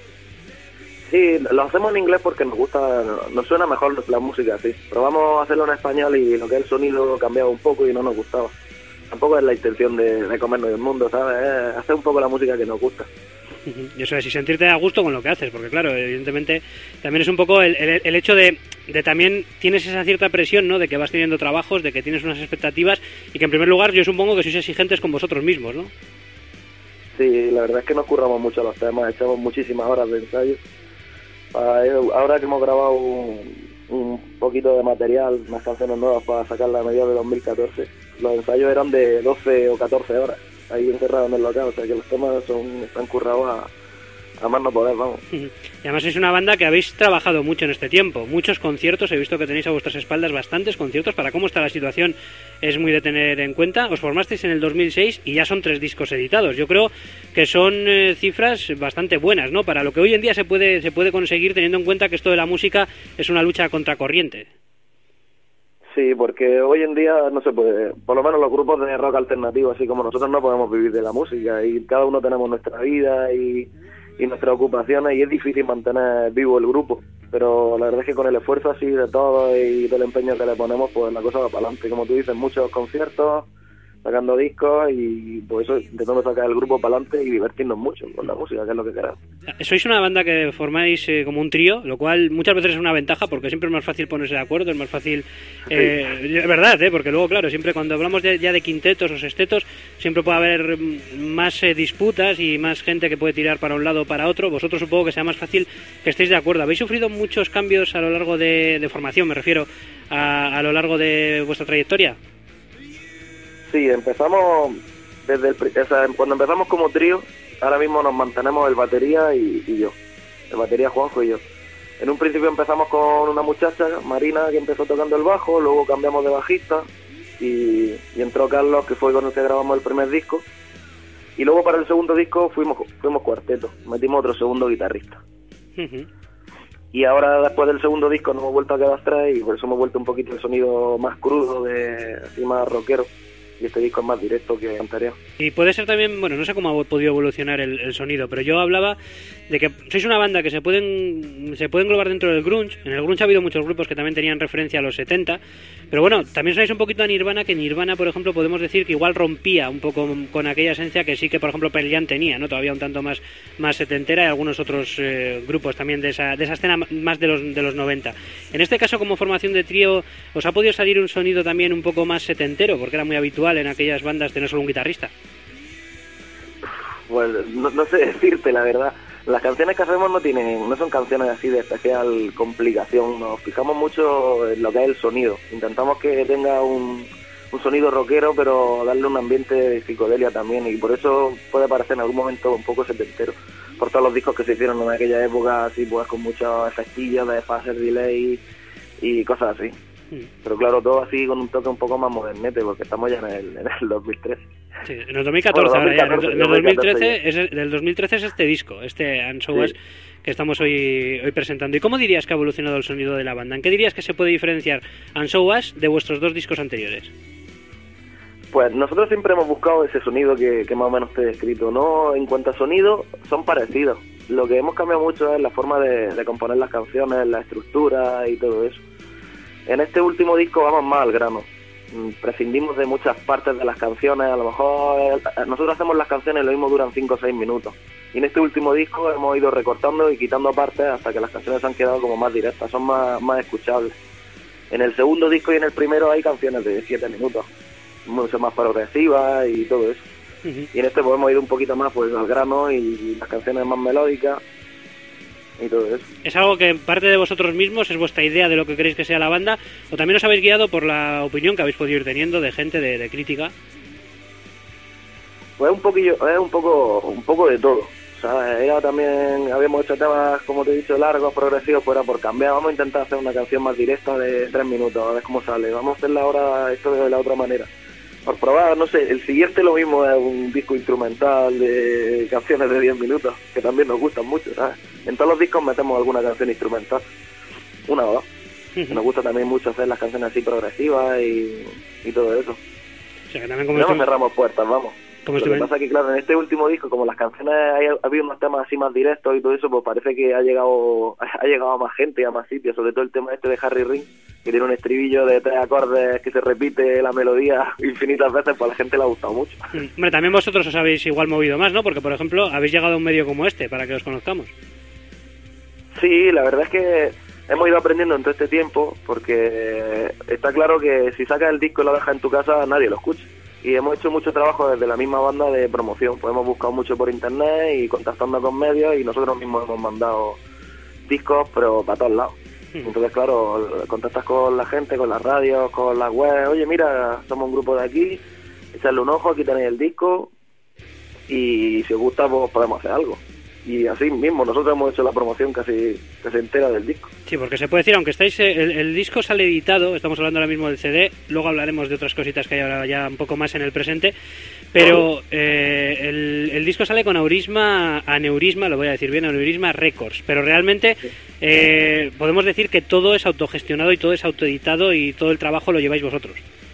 Sí, lo hacemos en inglés porque nos gusta, nos suena mejor la música, sí. Probamos a hacerlo en español y lo que es el sonido cambiaba un poco y no nos gustaba. Tampoco es la intención de, de comernos el mundo, ¿sabes? Es hacer un poco la música que nos gusta. Y eso es, y sentirte a gusto con lo que haces, porque claro, evidentemente también es un poco el, el, el hecho de, de también tienes esa cierta presión, ¿no? De que vas teniendo trabajos, de que tienes unas expectativas y que en primer lugar yo supongo que sois exigentes con vosotros mismos, ¿no? Sí, la verdad es que nos curramos mucho los temas, echamos muchísimas horas de ensayo. Ah, Ahora que hemos grabado un, un poquito de material, unas canciones nuevas para sacarla a mediados de dos mil catorce, los ensayos eran de doce o catorce horas, ahí encerrados en el local, o sea que los temas son, están currados a, a más no poder, vamos. Y además es una banda que habéis trabajado mucho en este tiempo, muchos conciertos, he visto que tenéis a vuestras espaldas bastantes conciertos. Para cómo está la situación es muy de tener en cuenta. Os formasteis en el dos mil seis y ya son tres discos editados. Yo creo que son eh, cifras bastante buenas, ¿no? Para lo que hoy en día se puede se puede conseguir, teniendo en cuenta que esto de la música es una lucha contracorriente. Sí, porque hoy en día no se puede, por lo menos los grupos de rock alternativo, así como nosotros, no podemos vivir de la música y cada uno tenemos nuestra vida y, y nuestras ocupaciones y es difícil mantener vivo el grupo, pero la verdad es que con el esfuerzo así de todo y del empeño que le ponemos, pues la cosa va para adelante. Como tú dices, muchos conciertos, sacando discos y por eso intentando sacar el grupo para adelante y divertirnos mucho con la música, que es lo que queremos. Sois una banda que formáis eh, como un trío, lo cual muchas veces es una ventaja porque siempre es más fácil ponerse de acuerdo, es más fácil... Eh, es verdad, ¿eh? Porque luego, claro, siempre cuando hablamos de, ya de quintetos o sextetos, siempre puede haber mm, más eh, disputas y más gente que puede tirar para un lado o para otro. Vosotros supongo que sea más fácil que estéis de acuerdo. ¿Habéis sufrido muchos cambios a lo largo de, de formación, me refiero, a, a lo largo de vuestra trayectoria? Sí, empezamos desde el, pri- o sea, cuando empezamos como trío, ahora mismo nos mantenemos el batería y, y yo, el batería Juanjo y yo. En un principio empezamos con una muchacha, Marina, que empezó tocando el bajo, luego cambiamos de bajista y, y entró Carlos, que fue con el que grabamos el primer disco. Y luego para el segundo disco fuimos fuimos cuarteto, metimos otro segundo guitarrista. Uh-huh. Y ahora después del segundo disco nos hemos vuelto a quedar tres y por eso hemos vuelto un poquito el sonido más crudo, de así más rockero. Y este disco es más directo que el anterior. Y puede ser también, bueno, no sé cómo ha podido evolucionar el, el sonido, pero yo hablaba de que sois una banda que se pueden se puede englobar dentro del grunge. En el grunge ha habido muchos grupos que también tenían referencia a los setenta, pero bueno, también sois un poquito a Nirvana, que Nirvana, por ejemplo, podemos decir que igual rompía un poco con aquella esencia que sí que, por ejemplo, Pearl Jam tenía, ¿no? Todavía un tanto más, más setentera, y algunos otros eh, grupos también de esa, de esa escena más de los, de los noventa. En este caso, como formación de trío, ¿os ha podido salir un sonido también un poco más setentero? Porque era muy habitual en aquellas bandas tener solo un guitarrista. Pues no, no sé decirte la verdad. Las canciones que hacemos no tienen, no son canciones así de especial complicación. Nos fijamos mucho en lo que es el sonido. Intentamos que tenga un, un sonido rockero, pero darle un ambiente de psicodelia también, y por eso puede parecer en algún momento un poco setentero, por todos los discos que se hicieron en aquella época, así pues con muchos efectillos de phaser delay y cosas así. Mm. Pero claro, todo así con un toque un poco más modernete, porque estamos ya en el, en el dos mil trece. Sí, en el dos mil catorce, bueno, dos mil catorce, ahora ya, en el, en el dos mil trece, es, del dos mil trece es este disco, este And So Was, sí, que estamos hoy, hoy presentando. ¿Y cómo dirías que ha evolucionado el sonido de la banda? ¿En qué dirías que se puede diferenciar And So Was de vuestros dos discos anteriores? Pues nosotros siempre hemos buscado ese sonido que, que más o menos te he descrito, ¿no? En cuanto a sonido, son parecidos. Lo que hemos cambiado mucho es la forma de, de componer las canciones, la estructura y todo eso. En este último disco vamos más al grano. Prescindimos de muchas partes de las canciones. A lo mejor nosotros hacemos las canciones y lo mismo duran cinco o seis minutos. Y en este último disco hemos ido recortando y quitando partes hasta que las canciones han quedado como más directas, son más, más escuchables. En el segundo disco y en el primero hay canciones de siete minutos, mucho más progresivas y todo eso. Uh-huh. Y en este podemos ir un poquito más pues al grano y las canciones más melódicas y todo eso. ¿Es algo que parte de vosotros mismos, es vuestra idea de lo que queréis que sea la banda, o también os habéis guiado por la opinión que habéis podido ir teniendo de gente, de, de crítica? Pues un poquillo, es un poco, un poco de todo. O sea, era también, habíamos hecho temas, como te he dicho, largos, progresivos, pues era por cambiar. Vamos a intentar hacer una canción más directa de tres minutos, a ver cómo sale. Vamos a hacerla ahora esto de la otra manera. Por probar, no sé, el siguiente lo mismo es un disco instrumental de canciones de diez minutos, que también nos gustan mucho, ¿sabes? En todos los discos metemos alguna canción instrumental, una o dos. Uh-huh. Nos gusta también mucho hacer las canciones así progresivas y, y todo eso. O sea, que también como no estoy... cerramos puertas, vamos. Como Lo que pasa es que, claro, en este último disco, como las canciones, hay, ha habido unos temas así más directos y todo eso, pues parece que ha llegado ha llegado a más gente y a más sitios, sobre todo el tema este de Harry Ring, que tiene un estribillo de tres acordes que se repite la melodía infinitas veces, pues a la gente le ha gustado mucho. Hombre, también vosotros os habéis igual movido más, ¿no? Porque, por ejemplo, habéis llegado a un medio como este, para que os conozcamos. Sí, la verdad es que hemos ido aprendiendo en todo este tiempo, porque está claro que si sacas el disco y lo dejas en tu casa, nadie lo escucha. Y hemos hecho mucho trabajo desde la misma banda de promoción, pues hemos buscado mucho por internet y contactando con medios, y nosotros mismos hemos mandado discos, pero para todos lados. Entonces, claro, contactas con la gente, con las radios, con las webs. Oye, mira, somos un grupo de aquí, echarle un ojo, aquí tenéis el disco, y si os gusta, pues podemos hacer algo. Y así mismo, nosotros hemos hecho la promoción casi, casi entera del disco. Sí, porque se puede decir, aunque estáis el, el disco sale editado, estamos hablando ahora mismo del C D, luego hablaremos de otras cositas que hay ahora ya un poco más en el presente, pero eh, el, el disco sale con Aurisma, Aneurisma, lo voy a decir bien, Aneurisma Records, pero realmente eh, podemos decir que todo es autogestionado y todo es autoeditado y todo el trabajo lo lleváis vosotros.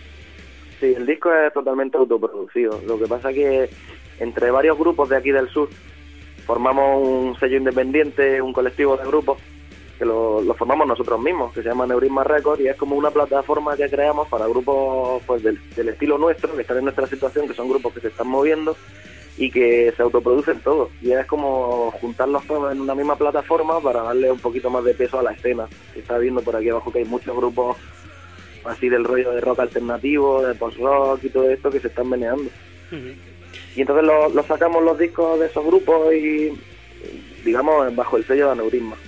Sí, el disco es totalmente autoproducido, lo que pasa que entre varios grupos de aquí del sur formamos un sello independiente, un colectivo de grupos, que lo, lo formamos nosotros mismos, que se llama Neurisma Records, y es como una plataforma que creamos para grupos pues del, del estilo nuestro, que están en nuestra situación, que son grupos que se están moviendo y que se autoproducen todos. Y es como juntarlos todos en una misma plataforma para darle un poquito más de peso a la escena. Se está viendo por aquí abajo que hay muchos grupos así del rollo de rock alternativo, de post-rock y todo esto que se están meneando. Uh-huh. Y entonces lo, lo sacamos los discos de esos grupos y, digamos, bajo el sello de Aneurisma.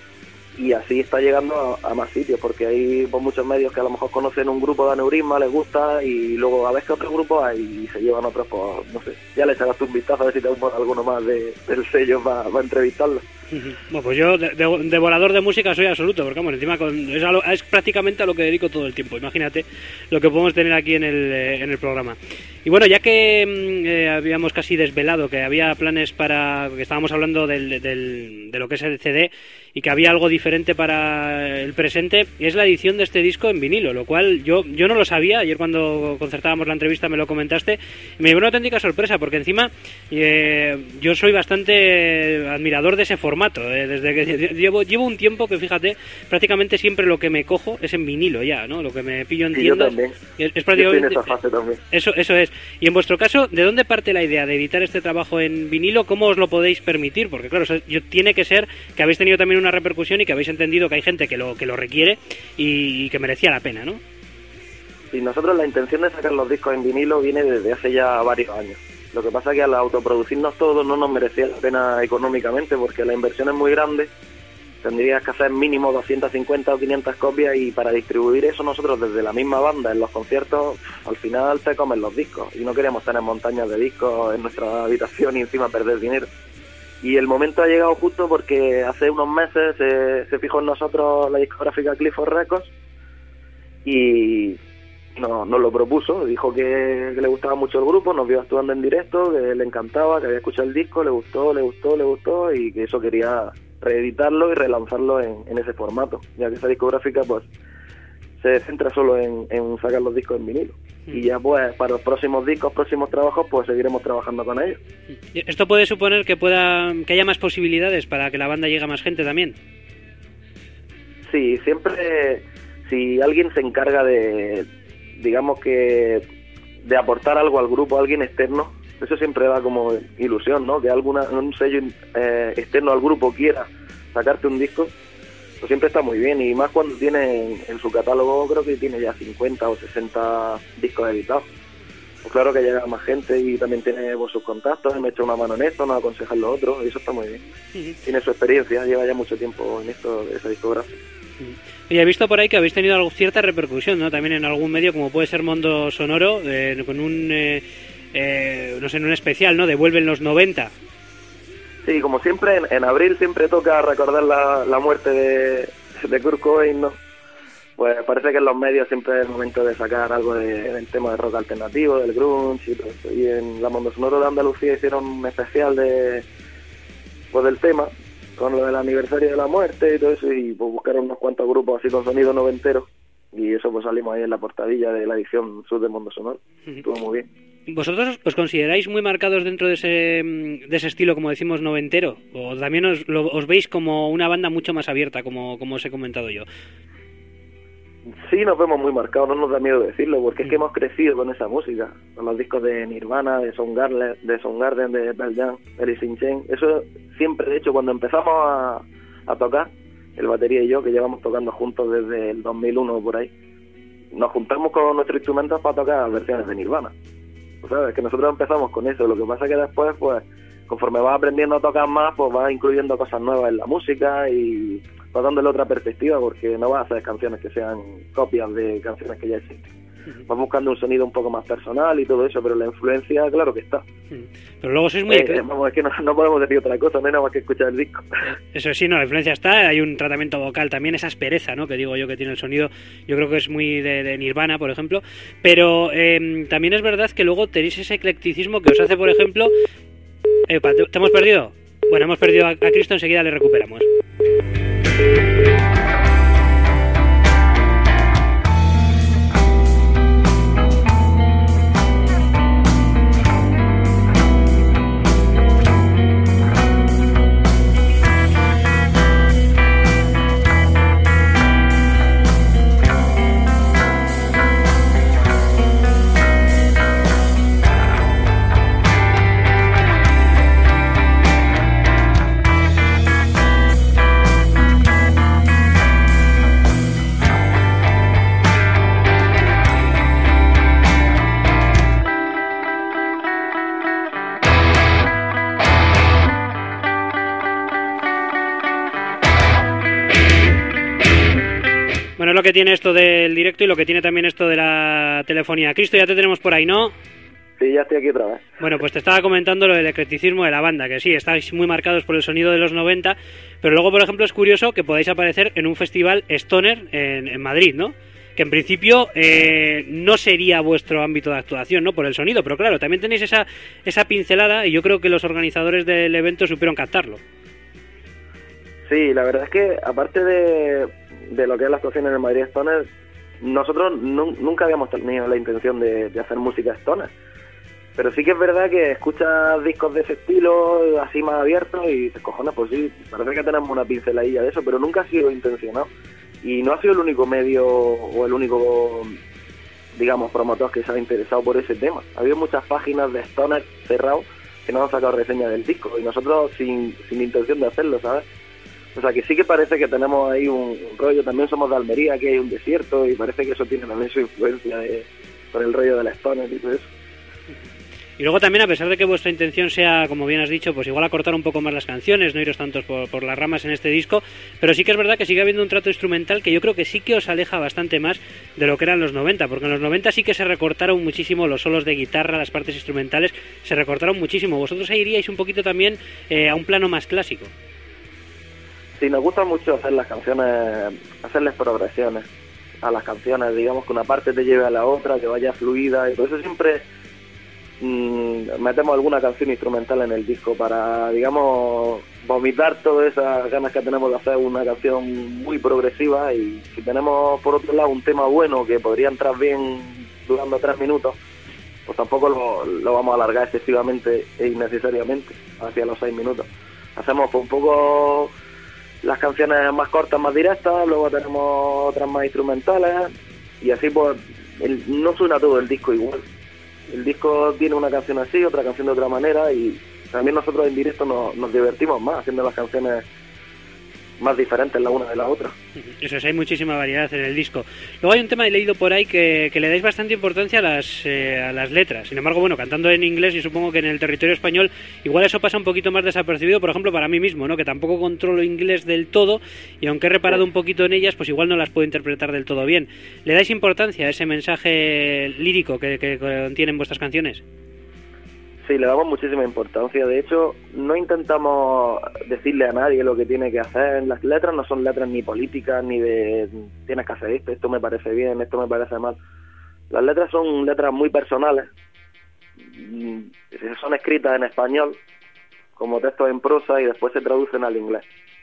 Y así está llegando a, a más sitios, porque hay pues, muchos medios que a lo mejor conocen un grupo de Aneurisma, les gusta, y luego a veces otros grupos hay y se llevan otros, pues no sé, ya le echarás tú un vistazo a ver si te gusta alguno más de, del sello para pa entrevistarlo. Bueno, pues yo de, de, de volador de música soy absoluto, porque vamos, encima con, es, a lo, es prácticamente a lo que dedico todo el tiempo. Imagínate lo que podemos tener aquí en el, eh, en el programa. Y bueno, ya que eh, habíamos casi desvelado que había planes para, que estábamos hablando del, del, de lo que es el C D y que había algo diferente para el presente, es la edición de este disco en vinilo, lo cual yo, yo no lo sabía. Ayer cuando concertábamos la entrevista me lo comentaste y me llevó una auténtica sorpresa, porque encima eh, yo soy bastante admirador de ese formato. Eh, desde que llevo, llevo un tiempo que, fíjate, prácticamente siempre lo que me cojo es en vinilo ya, ¿no? Lo que me pillo en tiendas. Sí, yo también. Es, es prácticamente, yo estoy en esa fase también. Eso, eso es. Y en vuestro caso, ¿de dónde parte la idea de editar este trabajo en vinilo? ¿Cómo os lo podéis permitir? Porque claro, eso, yo, tiene que ser que habéis tenido también una repercusión y que habéis entendido que hay gente que lo, que lo requiere y, y que merecía la pena, ¿no? Sí, nosotros la intención de sacar los discos en vinilo viene desde hace ya varios años. Lo que pasa es que al autoproducirnos todos no nos merecía la pena económicamente, porque la inversión es muy grande, tendrías que hacer mínimo doscientas cincuenta o quinientas copias, y para distribuir eso nosotros desde la misma banda en los conciertos, al final te comen los discos, y no queríamos tener montañas de discos en nuestra habitación y encima perder dinero. Y el momento ha llegado justo porque hace unos meses se, se fijó en nosotros la discográfica Clifford Records y no, nos lo propuso, dijo que, que le gustaba mucho el grupo, nos vio actuando en directo, que le encantaba, que había escuchado el disco, le gustó, le gustó, le gustó, y que eso quería reeditarlo y relanzarlo en, en ese formato, ya que esa discográfica pues se centra solo en, en sacar los discos en vinilo. Y ya pues para los próximos discos, próximos trabajos, pues seguiremos trabajando con ellos. ¿Esto puede suponer que pueda que haya más posibilidades para que la banda llegue a más gente también? Sí, siempre si alguien se encarga de, digamos que, de aportar algo al grupo, alguien externo, eso siempre da como ilusión, ¿no? Que alguna un sello eh, externo al grupo quiera sacarte un disco, pues siempre está muy bien, y más cuando tiene en, en su catálogo, creo que tiene ya cincuenta o sesenta discos editados. Pues claro que llega más gente y también tiene pues, sus contactos, me echa una mano en esto, nos aconseja en lo otro, y eso está muy bien. Uh-huh. Tiene su experiencia, lleva ya mucho tiempo en esto, de esa discográfica. Uh-huh. Y he visto por ahí que habéis tenido algo, cierta repercusión, ¿no? También en algún medio, como puede ser Mundo Sonoro, eh, con un, eh, eh, no sé, en un especial, ¿no? Devuelven los noventa. Sí, como siempre, en, en abril siempre toca recordar la, la muerte de, de Kurt Cobain, ¿no? Pues parece que en los medios siempre es el momento de sacar algo de, del tema de rock alternativo, del grunge y todo eso. Y en la Mundo Sonoro de Andalucía hicieron un especial de pues del tema, con lo del aniversario de la muerte y todo eso, y pues buscaron unos cuantos grupos así con sonido noventero, y eso pues salimos ahí en la portadilla de la edición sur de Mundo Sonoro. Estuvo muy bien. ¿Vosotros os consideráis muy marcados dentro de ese de ese estilo, como decimos, noventero? ¿O también os, lo, os veis como una banda mucho más abierta, como, como os he comentado yo? Sí, nos vemos muy marcados, no nos da miedo decirlo, porque es que hemos crecido con esa música, con los discos de Nirvana, de Soundgarden, de, Soundgarden, de Pearl Jam, Alice in Chains. Eso siempre, de hecho, cuando empezamos a, a tocar, el batería y yo, que llevamos tocando juntos desde el dos mil uno por ahí, nos juntamos con nuestros instrumentos para tocar versiones de Nirvana. O sea, es que nosotros empezamos con eso, lo que pasa es que después, pues, conforme vas aprendiendo a tocar más, pues vas incluyendo cosas nuevas en la música y vas dándole otra perspectiva, porque no vas a hacer canciones que sean copias de canciones que ya existen. Uh-huh. Vas buscando un sonido un poco más personal y todo eso, pero la influencia, claro que está. Uh-huh. Pero luego sois muy... Eh, eh, vamos, es que no, no podemos decir otra cosa, no hay nada más que escuchar el disco. Eso sí, no, la influencia está, hay un tratamiento vocal también, esa aspereza, ¿no?, que digo yo que tiene el sonido, yo creo que es muy de, de Nirvana, por ejemplo, pero eh, también es verdad que luego tenéis ese eclecticismo que os hace, por ejemplo... Eh, ¿te, ¿Te hemos perdido? Bueno, hemos perdido a, a Cristo, enseguida le recuperamos. Bueno, es lo que tiene esto del directo y lo que tiene también esto de la telefonía. Cristo, ya te tenemos por ahí, ¿no? Sí, ya estoy aquí otra vez. Bueno, pues te estaba comentando lo del eclecticismo de la banda, que sí, estáis muy marcados por el sonido de los noventa, pero luego, por ejemplo, es curioso que podáis aparecer en un festival Stoner en, en Madrid, ¿no? Que en principio eh, no sería vuestro ámbito de actuación, ¿no?, por el sonido, pero claro, también tenéis esa, esa pincelada y yo creo que los organizadores del evento supieron captarlo. Sí, la verdad es que aparte de, de lo que es la actuación en el Madrid Stoner, nosotros nu- nunca habíamos tenido la intención de, de hacer música Stoner, pero sí que es verdad que escuchas discos de ese estilo, así más abiertos, y dices, cojones, pues sí, parece que tenemos una pinceladilla de eso, pero nunca ha sido intencionado, y no ha sido el único medio o el único, digamos, promotor que se ha interesado por ese tema. Ha habido muchas páginas de Stoner cerrados que no han sacado reseña del disco, y nosotros sin, sin intención de hacerlo, ¿sabes? O sea, que sí que parece que tenemos ahí un, un rollo. También somos de Almería, aquí hay un desierto, y parece que eso tiene también su influencia de, con el rollo de la Stoner y todo eso. Y luego también, a pesar de que vuestra intención sea, como bien has dicho, pues igual acortar un poco más las canciones, no iros tantos por, por las ramas en este disco, pero sí que es verdad que sigue habiendo un trato instrumental que yo creo que sí que os aleja bastante más de lo que eran los noventa, porque en los noventa sí que se recortaron muchísimo los solos de guitarra, las partes instrumentales, se recortaron muchísimo. Vosotros ahí iríais un poquito también eh, a un plano más clásico. Sí, nos gusta mucho hacer las canciones, hacerles progresiones a las canciones, digamos que una parte te lleve a la otra, que vaya fluida, y por eso siempre mmm, metemos alguna canción instrumental en el disco para, digamos, vomitar todas esas ganas que tenemos de hacer una canción muy progresiva. Y si tenemos por otro lado un tema bueno que podría entrar bien durando tres minutos, pues tampoco lo, lo vamos a alargar excesivamente e innecesariamente hacia los seis minutos. Hacemos pues, un poco las canciones más cortas, más directas, luego tenemos otras más instrumentales, y así pues el, no suena todo el disco igual. El disco tiene una canción así, otra canción de otra manera, y también nosotros en directo nos, nos divertimos más haciendo las canciones más diferentes la una de la otra. Eso es, hay muchísima variedad en el disco. Luego hay un tema, he leído por ahí, que, que le dais bastante importancia a las, eh, a las letras. Sin embargo, bueno, cantando en inglés, yo supongo que en el territorio español igual eso pasa un poquito más desapercibido, por ejemplo, para mí mismo, ¿no? Que tampoco controlo inglés del todo, y aunque he reparado un poquito en ellas, pues igual no las puedo interpretar del todo bien. ¿Le dais importancia a ese mensaje lírico que, que contienen vuestras canciones? Sí, le damos muchísima importancia. De hecho, no intentamos decirle a nadie lo que tiene que hacer. Las letras no son letras ni políticas, ni de tienes que hacer esto, esto me parece bien, esto me parece mal. Las letras son letras muy personales. Son escritas en español, como textos en prosa, y después se traducen al inglés.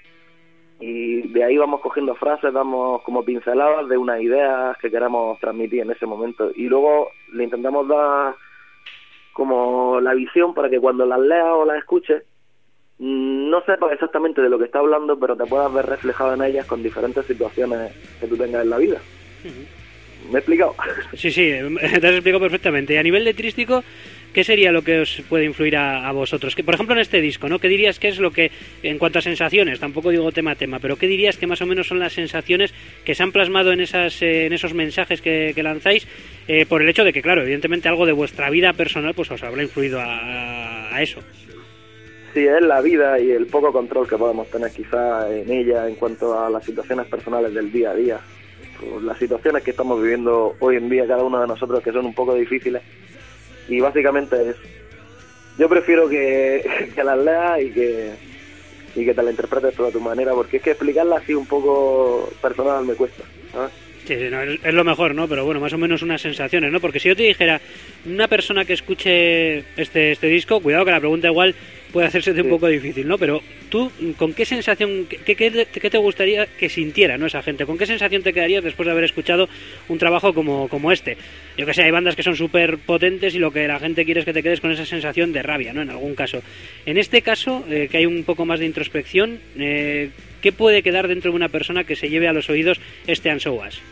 Y de ahí vamos cogiendo frases, damos como pinceladas de unas ideas que queremos transmitir en ese momento. Y luego le intentamos dar como la visión para que cuando las leas o las escuches no sepas exactamente de lo que está hablando, pero te puedas ver reflejado en ellas con diferentes situaciones que tú tengas en la vida. Uh-huh. ¿Me he explicado? Sí, sí, te has explicado perfectamente. Y a nivel letrístico, ¿qué sería lo que os puede influir a, a vosotros? Que, por ejemplo, en este disco, ¿no? ¿Qué dirías que es lo que, en cuanto a sensaciones, tampoco digo tema a tema, pero qué dirías que más o menos son las sensaciones que se han plasmado en esas eh, en esos mensajes que, que lanzáis, eh, por el hecho de que, claro, evidentemente algo de vuestra vida personal pues os habrá influido a, a, a eso? Sí, es la vida y el poco control que podemos tener quizá en ella en cuanto a las situaciones personales del día a día. Pues las situaciones que estamos viviendo hoy en día cada uno de nosotros, que son un poco difíciles. Y básicamente es, yo prefiero que, que las leas y que, y que te las interpretes tú a tu manera, porque es que explicarlas así un poco personal me cuesta, ¿sabes? Sí, no, es, es lo mejor, ¿no? Pero bueno, más o menos unas sensaciones, ¿no? Porque si yo te dijera, una persona que escuche este este disco, cuidado que la pregunta igual puede hacerse de un sí. poco difícil, ¿no? Pero tú, ¿con qué sensación, qué, qué, qué te gustaría que sintiera, ¿no? Esa gente, ¿con qué sensación te quedarías después de haber escuchado un trabajo como, como este? Yo que sé, hay bandas que son súper potentes y lo que la gente quiere es que te quedes con esa sensación de rabia, ¿no? En algún caso. En este caso, eh, que hay un poco más de introspección, eh, ¿qué puede quedar dentro de una persona que se lleve a los oídos este And So As?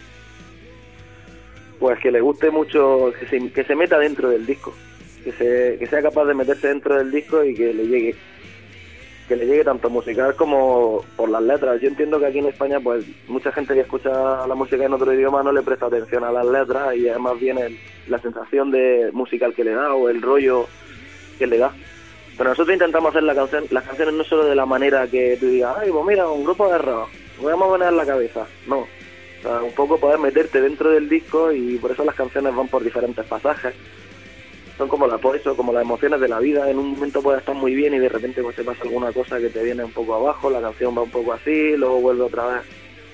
Pues que le guste mucho, que se, que se meta dentro del disco, que, se, que sea capaz de meterse dentro del disco y que le llegue, que le llegue tanto musical como por las letras. Yo entiendo que aquí en España pues mucha gente que escucha la música en otro idioma no le presta atención a las letras y además viene el, la sensación de musical que le da o el rollo que le da. Pero nosotros intentamos hacer la canción, las canciones no solo de la manera que tú digas, ay, pues mira, un grupo de rock, vamos a poner la cabeza, no. O sea, un poco poder meterte dentro del disco y por eso las canciones van por diferentes pasajes. Son como la por eso, como las emociones de la vida. En un momento puede estar muy bien y de repente pues te pasa alguna cosa que te viene un poco abajo, la canción va un poco así, luego vuelve otra vez.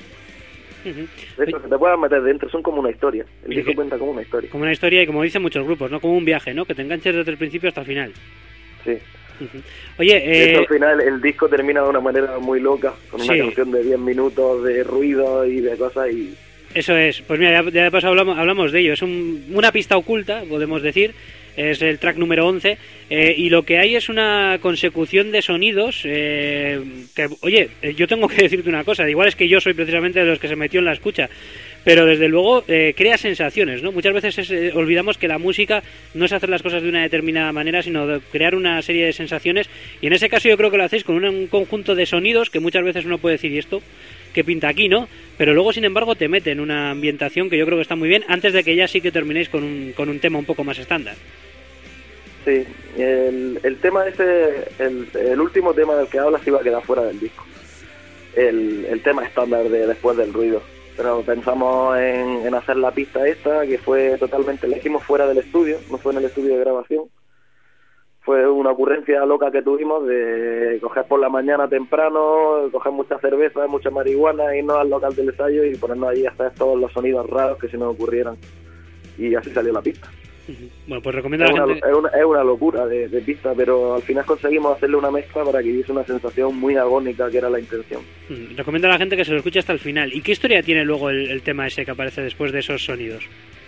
Uh-huh. Eso, que te puedas meter dentro, son como una historia. El disco cuenta como una historia. Como una historia y como dicen muchos grupos, ¿no? Como un viaje, ¿no? Que te enganches desde el principio hasta el final. Sí. Uh-huh. Oye, eh... de hecho, al final el disco termina de una manera muy loca, con una sí. canción de diez minutos de ruido y de cosas y... Eso es, pues mira, ya, ya de paso hablamos, hablamos de ello, es un, una pista oculta, podemos decir, es el track número once, eh, y lo que hay es una consecución de sonidos, eh, que, oye, yo tengo que decirte una cosa, igual es que yo soy precisamente de los que se metió en la escucha, pero desde luego eh, crea sensaciones, ¿no? Muchas veces es, eh, olvidamos que la música no es hacer las cosas de una determinada manera, sino de crear una serie de sensaciones, y en ese caso yo creo que lo hacéis con un, un conjunto de sonidos que muchas veces uno puede decir, ¿y esto qué pinta aquí, no? Pero luego, sin embargo, te mete en una ambientación que yo creo que está muy bien, antes de que ya sí que terminéis con un, con un tema un poco más estándar. Sí, Sí, el, el tema ese, el, el último tema del que hablas iba a quedar fuera del disco. El, el tema estándar de Después del ruido. Pero pensamos en, en hacer la pista esta, que fue totalmente, la hicimos fuera del estudio, no fue en el estudio de grabación. Fue una ocurrencia loca que tuvimos de coger por la mañana temprano, coger mucha cerveza, mucha marihuana, irnos al local del ensayo y ponernos ahí a hacer todos los sonidos raros que se nos ocurrieran. Y así salió la pista. Bueno, pues recomiendo a Es la una, gente... es una, es una locura de, de pista, pero al final conseguimos hacerle una mezcla para que diese una sensación muy agónica, que era la intención. Mm, Recomiendo a la gente que se lo escuche hasta el final. ¿Y qué historia tiene luego el, el tema ese que aparece después de esos sonidos?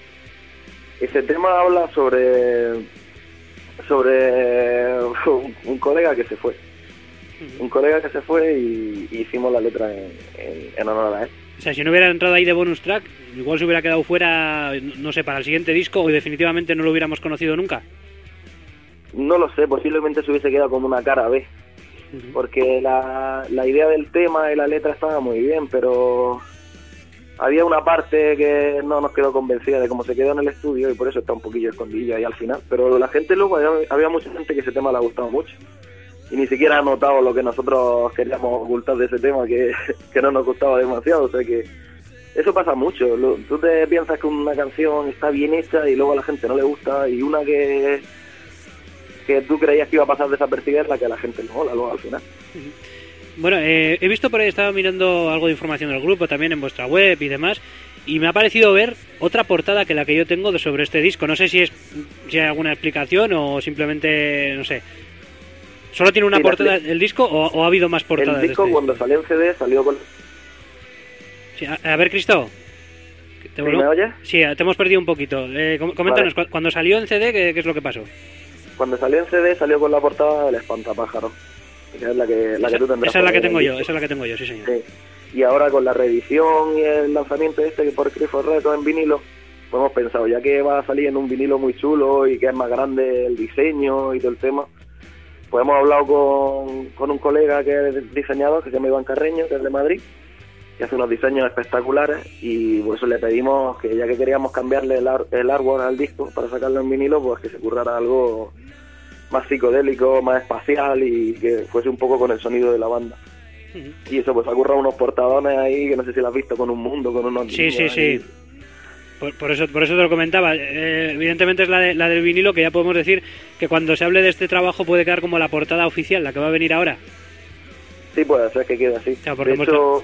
Ese tema habla sobre sobre un, un colega que se fue. Un colega que se fue y, y hicimos la letra en, en, en honor a él. O sea, si no hubiera entrado ahí de bonus track, igual se hubiera quedado fuera, no sé, para el siguiente disco, o definitivamente no lo hubiéramos conocido nunca. No lo sé, posiblemente se hubiese quedado como una cara B. Uh-huh. Porque la, la idea del tema y la letra estaba muy bien, pero había una parte que no nos quedó convencida de cómo se quedó en el estudio y por eso está un poquillo escondilla ahí al final. Pero la gente luego, había, había mucha gente que ese tema le ha gustado mucho. Y ni siquiera ha notado lo que nosotros queríamos ocultar de ese tema, que, que no nos gustaba demasiado. O sea que eso pasa mucho. Lo, tú te piensas que una canción está bien hecha y luego a la gente no le gusta, y una que que tú creías que iba a pasar desapercibida es la que a la gente no mola luego al final. Bueno, eh, he visto por ahí, estaba mirando algo de información del grupo, también en vuestra web y demás, y me ha parecido ver otra portada que la que yo tengo de sobre este disco. No sé si es si hay alguna explicación o simplemente, no sé... ¿Solo tiene una Sí, portada la- el disco o, o ha habido más portadas? El de disco este? cuando salió en C D salió con... Sí, a, a ver, Cristo. ¿Te ¿Sí, vuelvo? me oyes? Sí, te hemos perdido un poquito. Eh, com- coméntanos, Vale. cu- cuando salió en C D, ¿qué, qué es lo que pasó? Cuando salió en C D salió con la portada del Espantapájaro, que es la que, la que tú tendrás. Esa es la por que ahí en tengo el yo, disco. esa es la que tengo yo, sí señor. Sí. Y ahora con la reedición y el lanzamiento este que por Clifford Records en vinilo, pues hemos pensado, ya que va a salir en un vinilo muy chulo y que es más grande el diseño y todo el tema, pues hemos hablado con, con un colega que es diseñador, que se llama Iván Carreño, que es de Madrid, que hace unos diseños espectaculares, y por eso le pedimos que, ya que queríamos cambiarle el, ar- el artwork al disco para sacarlo en vinilo, pues que se currara algo más psicodélico, más espacial y que fuese un poco con el sonido de la banda. Ujú. Y eso, pues ha currado unos portadones ahí que no sé si lo has visto, con un mundo, con unos Sí, niños sí, ahí. sí. Por, por eso por eso te lo comentaba. Eh, evidentemente es la, de, la del vinilo, que ya podemos decir que cuando se hable de este trabajo puede quedar como la portada oficial, la que va a venir ahora. Sí, puede ser que quede así. sea, porque de hecho,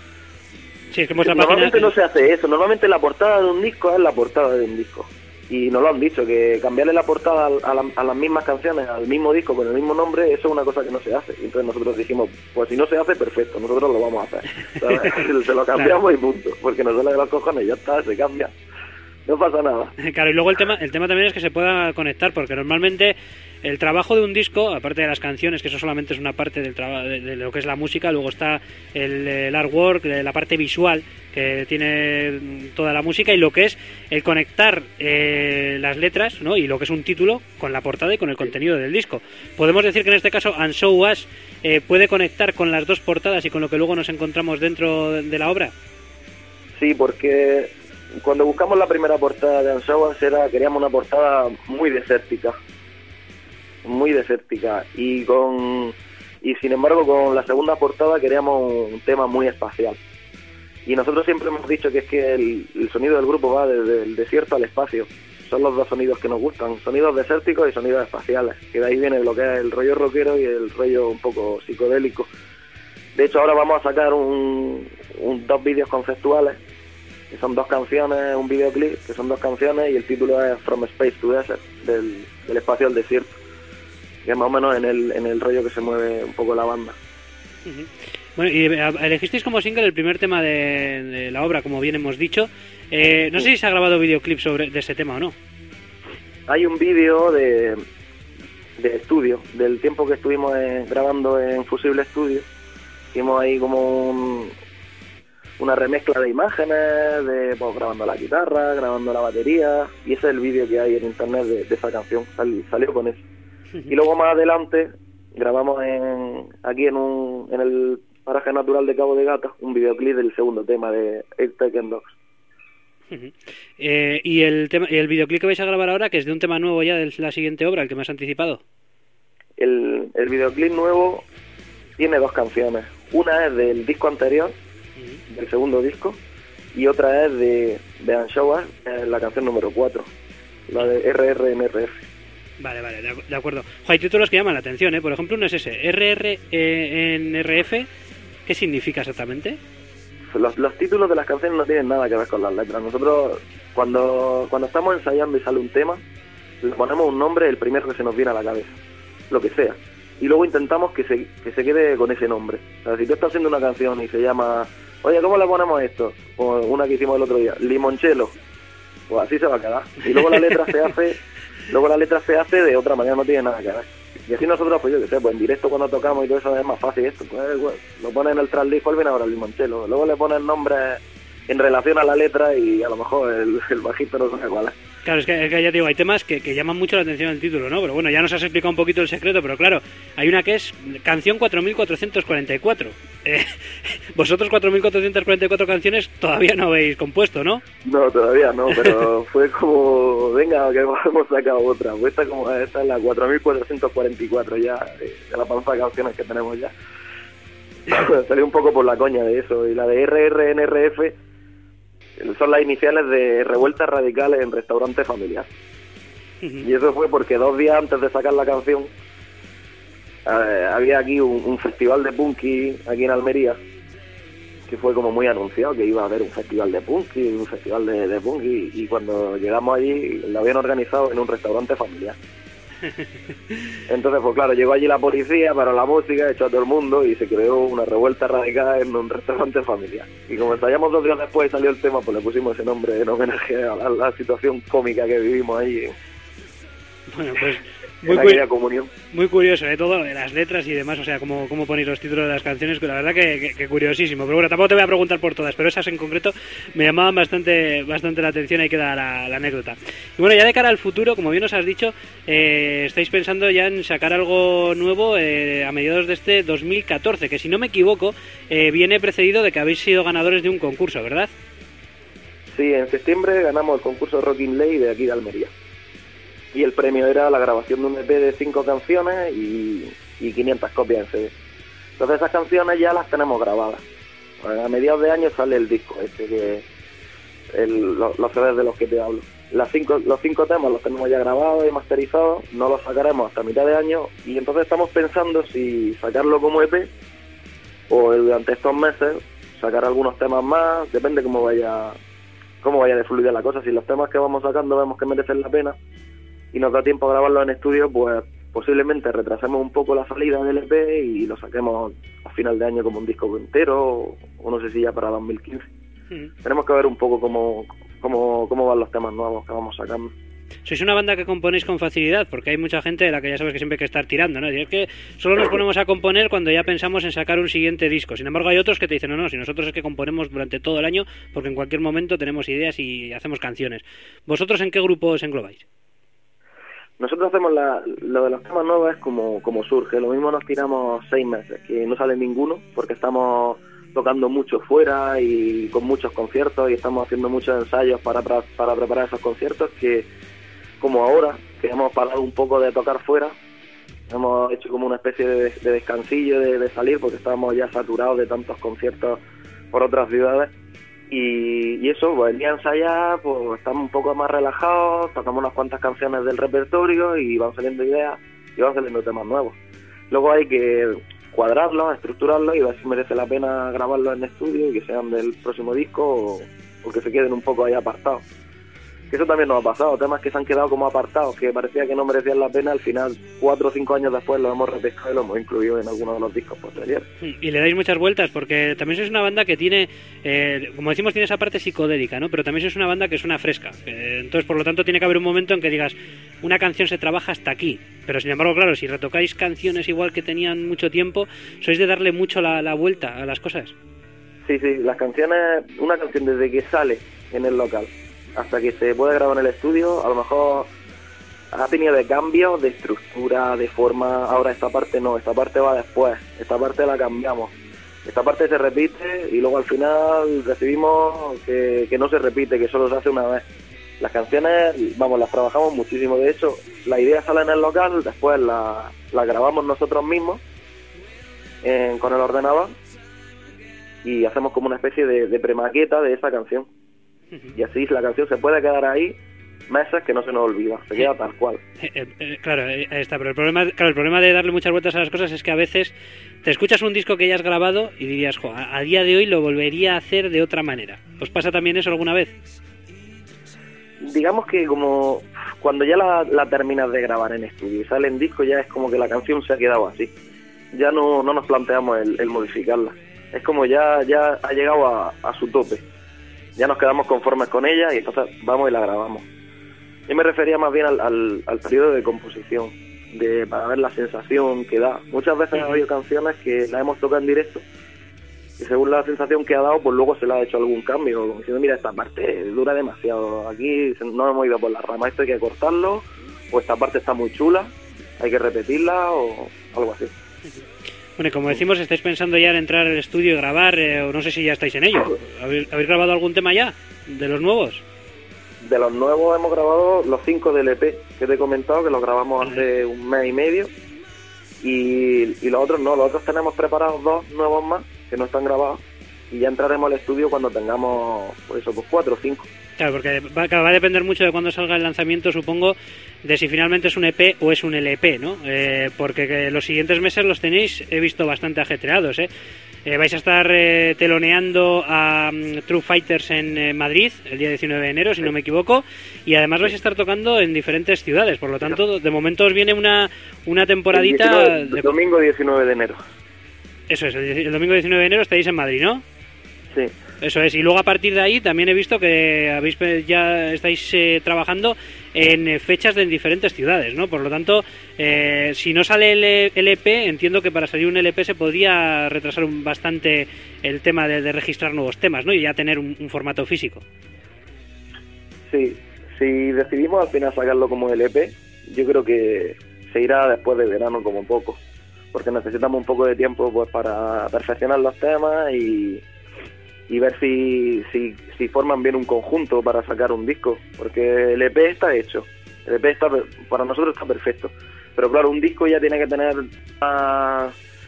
Sí, es que en vuestra normalmente página... no se hace eso. Normalmente la portada de un disco es la portada de un disco. Y nos lo han dicho, que cambiarle la portada al- a, la- a las mismas canciones, al mismo disco, con el mismo nombre, eso es una cosa que no se hace. Y entonces nosotros dijimos, pues si no se hace, perfecto, nosotros lo vamos a hacer. ¿Sabes? Se lo cambiamos y punto. Porque nos duele de los cojones, ya está, se cambia. No pasa nada. Claro, y luego el tema el tema también es que se pueda conectar, porque normalmente el trabajo de un disco, aparte de las canciones, que eso solamente es una parte del traba- de, de lo que es la música, luego está el, el artwork, la parte visual que tiene toda la música, y lo que es el conectar eh, las letras, ¿no? Y lo que es un título con la portada y con el contenido del disco. Podemos decir que en este caso And So Was eh, puede conectar con las dos portadas y con lo que luego nos encontramos dentro de la obra. Sí, porque cuando buscamos la primera portada de Ansauas era queríamos una portada muy desértica, muy desértica, y con y sin embargo con la segunda portada queríamos un tema muy espacial. Y nosotros siempre hemos dicho que es que el, el sonido del grupo va desde el desierto al espacio. Son los dos sonidos que nos gustan, sonidos desérticos y sonidos espaciales, que de ahí viene lo que es el rollo rockero y el rollo un poco psicodélico. De hecho ahora vamos a sacar un, un dos vídeos conceptuales, que son dos canciones, un videoclip, que son dos canciones, y el título es From Space to Desert, del, del espacio al desierto, que es más o menos en el, en el rollo que se mueve un poco la banda. Ujú. Bueno, y eh, elegisteis como single el primer tema de, de la obra, como bien hemos dicho. Eh, no sé si se ha grabado videoclip sobre de ese tema o no. Hay un vídeo de, de estudio, del tiempo que estuvimos eh, grabando en Fusible Studio. Hicimos ahí como un, una remezcla de imágenes, de pues, grabando la guitarra, grabando la batería, y ese es el vídeo que hay en internet de, de esa canción, Sal, salió con eso. Y luego más adelante grabamos en, aquí en, un, en el paraje natural de Cabo de Gata un videoclip del segundo tema de Eight Taken Dogs. Ujú. Eh, y el tema, y el videoclip que vais a grabar ahora, que es de un tema nuevo ya de la siguiente obra, el que me has anticipado. El, el videoclip nuevo tiene dos canciones. Una es del disco anterior, del segundo disco, y otra es de, de Anshower, eh, la canción número cuatro, la de R R N R F. Vale, vale, de, de acuerdo. Jo, hay títulos que llaman la atención, ¿eh? Por ejemplo, uno es ese, R R N R F, ¿qué significa exactamente? Los, los títulos de las canciones no tienen nada que ver con las letras. Nosotros, cuando, cuando estamos ensayando y sale un tema, le ponemos un nombre, el primero que se nos viene a la cabeza, lo que sea. Y luego intentamos que se, que se quede con ese nombre. O sea, si tú estás haciendo una canción y se llama, oye, ¿cómo le ponemos esto? O una que hicimos el otro día, Limoncello. Pues así se va a quedar. Y luego la letra se hace, luego la letra se hace de otra manera, no tiene nada que ver. Y así nosotros, pues yo qué sé, pues en directo cuando tocamos y todo eso es más fácil esto. Pues, pues lo ponen en el traslijo, el viene ahora el limoncello. Luego le ponen nombre en relación a la letra y a lo mejor el, el bajito no sabe cuál es. Claro, es que, es que ya te digo, hay temas que, que llaman mucho la atención al título, ¿no? Pero bueno, ya nos has explicado un poquito el secreto, pero claro, hay una que es canción cuatro mil cuatrocientos cuarenta y cuatro. Eh, vosotros cuatro mil cuatrocientos cuarenta y cuatro canciones todavía no habéis compuesto, ¿no? No, todavía no, pero fue como, venga, que hemos sacado otra. Pues esta, como, esta es la cuatro mil cuatrocientos cuarenta y cuatro ya, de, de la panza de canciones que tenemos ya. Salió un poco por la coña de eso. Y la de R R N R F son las iniciales de Revueltas Radicales en Restaurante Familiar. Y eso fue porque dos días antes de sacar la canción eh, había aquí un, un festival de punky aquí en Almería, que fue como muy anunciado que iba a haber un festival de punky, un festival de, de punky, y cuando llegamos allí lo habían organizado en un restaurante familiar. Entonces, pues claro, llegó allí la policía para la música, echó a todo el mundo y se creó una revuelta radical en un restaurante familiar. Y como ensayamos dos días después y salió el tema, pues le pusimos ese nombre en homenaje a la, a la situación cómica que vivimos ahí. Bueno, pues en muy, aquella cu- comunión. muy curioso, ¿eh? Todo lo de las letras y demás, o sea, cómo, cómo ponéis los títulos de las canciones, que la verdad que, que, que curiosísimo. Pero bueno, tampoco te voy a preguntar por todas, pero esas en concreto me llamaban bastante bastante la atención, ahí queda la, la anécdota. Y bueno, ya de cara al futuro, como bien os has dicho, eh, estáis pensando ya en sacar algo nuevo eh, a mediados de este dos mil catorce, que si no me equivoco, eh, viene precedido de que habéis sido ganadores de un concurso, ¿verdad? Sí, en septiembre ganamos el concurso Rockin' Ley de aquí de Almería. Y el premio era la grabación de un E P de cinco canciones y, y quinientas copias en C D. Entonces esas canciones ya las tenemos grabadas. A mediados de año sale el disco este, que el, los, los C Ds de los que te hablo. Las cinco, los cinco temas los tenemos ya grabados y masterizados, no los sacaremos hasta mitad de año, y entonces estamos pensando si sacarlo como E P o durante estos meses sacar algunos temas más, depende cómo vaya cómo vaya de fluida la cosa. Si los temas que vamos sacando vemos que merecen la pena y nos da tiempo a grabarlo en estudio, pues posiblemente retrasemos un poco la salida del E P y lo saquemos a final de año como un disco entero, o, o no sé si ya para dos mil quince. Mm. Tenemos que ver un poco cómo, cómo, cómo van los temas nuevos que vamos sacando. Sois una banda que componéis con facilidad, porque hay mucha gente de la que ya sabes que siempre hay que estar tirando, ¿no? Y es que solo nos ponemos a componer cuando ya pensamos en sacar un siguiente disco. Sin embargo, hay otros que te dicen, no, no, si nosotros es que componemos durante todo el año, porque en cualquier momento tenemos ideas y hacemos canciones. ¿Vosotros en qué grupo os englobáis? Nosotros hacemos la, lo de los temas nuevos es como, como surge. Lo mismo nos tiramos seis meses, que no sale ninguno, porque estamos tocando mucho fuera y con muchos conciertos, y estamos haciendo muchos ensayos para, para, para preparar esos conciertos, que como ahora, que hemos parado un poco de tocar fuera, hemos hecho como una especie de, de descansillo de, de salir, porque estábamos ya saturados de tantos conciertos por otras ciudades. Y, y eso, pues el día de ensayar, pues estamos un poco más relajados, tocamos unas cuantas canciones del repertorio y van saliendo ideas y van saliendo temas nuevos. Luego hay que cuadrarlos, estructurarlos y ver si merece la pena grabarlos en estudio y que sean del próximo disco, o, o que se queden un poco ahí apartados. Que eso también nos ha pasado, temas que se han quedado como apartados, que parecía que no merecían la pena, al final, cuatro o cinco años después los hemos repescado y los hemos incluido en algunos de los discos posteriores. Y le dais muchas vueltas, porque también sois una banda que tiene, eh, como decimos, tiene esa parte psicodélica, ¿no? Pero también sois una banda que suena fresca. Eh, entonces, por lo tanto, tiene que haber un momento en que digas, una canción se trabaja hasta aquí. Pero, sin embargo, claro, si retocáis canciones igual que tenían mucho tiempo, sois de darle mucho la, la vuelta a las cosas. Sí, sí, las canciones, una canción desde que sale en el local hasta que se puede grabar en el estudio, a lo mejor ha tenido de cambios, de estructura, de forma. Ahora esta parte no, esta parte va después, esta parte la cambiamos. esta parte se repite y luego al final decidimos que, que no se repite, que solo se hace una vez. Las canciones, vamos, las trabajamos muchísimo. De hecho, la idea sale en el local, después la, la grabamos nosotros mismos en, con el ordenador y hacemos como una especie de, de premaqueta de esa canción. Y así la canción se puede quedar ahí meses que no se nos olvida, se queda tal cual. Eh, eh, eh, claro, eh, está, pero el problema, claro, el problema de darle muchas vueltas a las cosas es que a veces te escuchas un disco que ya has grabado y dirías, jo, a, a día de hoy lo volvería a hacer de otra manera. ¿Os pasa también eso alguna vez? Digamos que como cuando ya la, la terminas de grabar en estudio y sale en disco, ya es como que la canción se ha quedado así. Ya no, no nos planteamos el, el modificarla. Es como ya, ya ha llegado a, a su tope. Ya nos quedamos conformes con ella y entonces vamos y la grabamos. Yo me refería más bien al, al, al periodo de composición, de para ver la sensación que da. Muchas veces ha habido canciones que las hemos tocado en directo y según la sensación que ha dado, pues luego se le ha hecho algún cambio, como diciendo, mira, esta parte dura demasiado, aquí no hemos ido por la rama, esto hay que cortarlo, o esta parte está muy chula, hay que repetirla, o algo así. Bueno, y como decimos, estáis pensando ya en entrar al estudio y grabar, eh, o no sé si ya estáis en ello. ¿Habéis, ¿Habéis grabado algún tema ya, de los nuevos? De los nuevos hemos grabado los cinco del E P que te he comentado, que los grabamos hace un mes y medio, y, y los otros no, los otros tenemos preparados dos nuevos más, que no están grabados, y ya entraremos al estudio cuando tengamos, pues eso, pues cuatro o cinco. Claro, porque va, claro, va a depender mucho de cuándo salga el lanzamiento, supongo, de si finalmente es un E P o es un L P, ¿no? Eh, porque que los siguientes meses los tenéis, he visto, bastante ajetreados, ¿eh? Eh, vais a estar eh, teloneando a um, True Fighters en eh, Madrid el día diecinueve de enero, si no me equivoco, y además vais a estar tocando en diferentes ciudades, por lo tanto, de momento os viene una, una temporadita... El diecinueve, de... domingo diecinueve de enero. Eso es, el, el domingo diecinueve de enero estáis en Madrid, ¿no? Sí. Eso es, y luego a partir de ahí también he visto que habéis ya estáis eh, trabajando en eh, fechas de en diferentes ciudades, ¿no? Por lo tanto, eh, si no sale el L P, entiendo que para salir un L P se podría retrasar un, bastante el tema de, de registrar nuevos temas, ¿no? Y ya tener un, un formato físico. Sí, si decidimos al final sacarlo como L P, yo creo que se irá después de verano como poco, porque necesitamos un poco de tiempo pues para perfeccionar los temas y... y ver si, si, si forman bien un conjunto para sacar un disco, porque el E P está hecho, el E P está, para nosotros está perfecto, pero claro, un disco ya tiene que tener uh,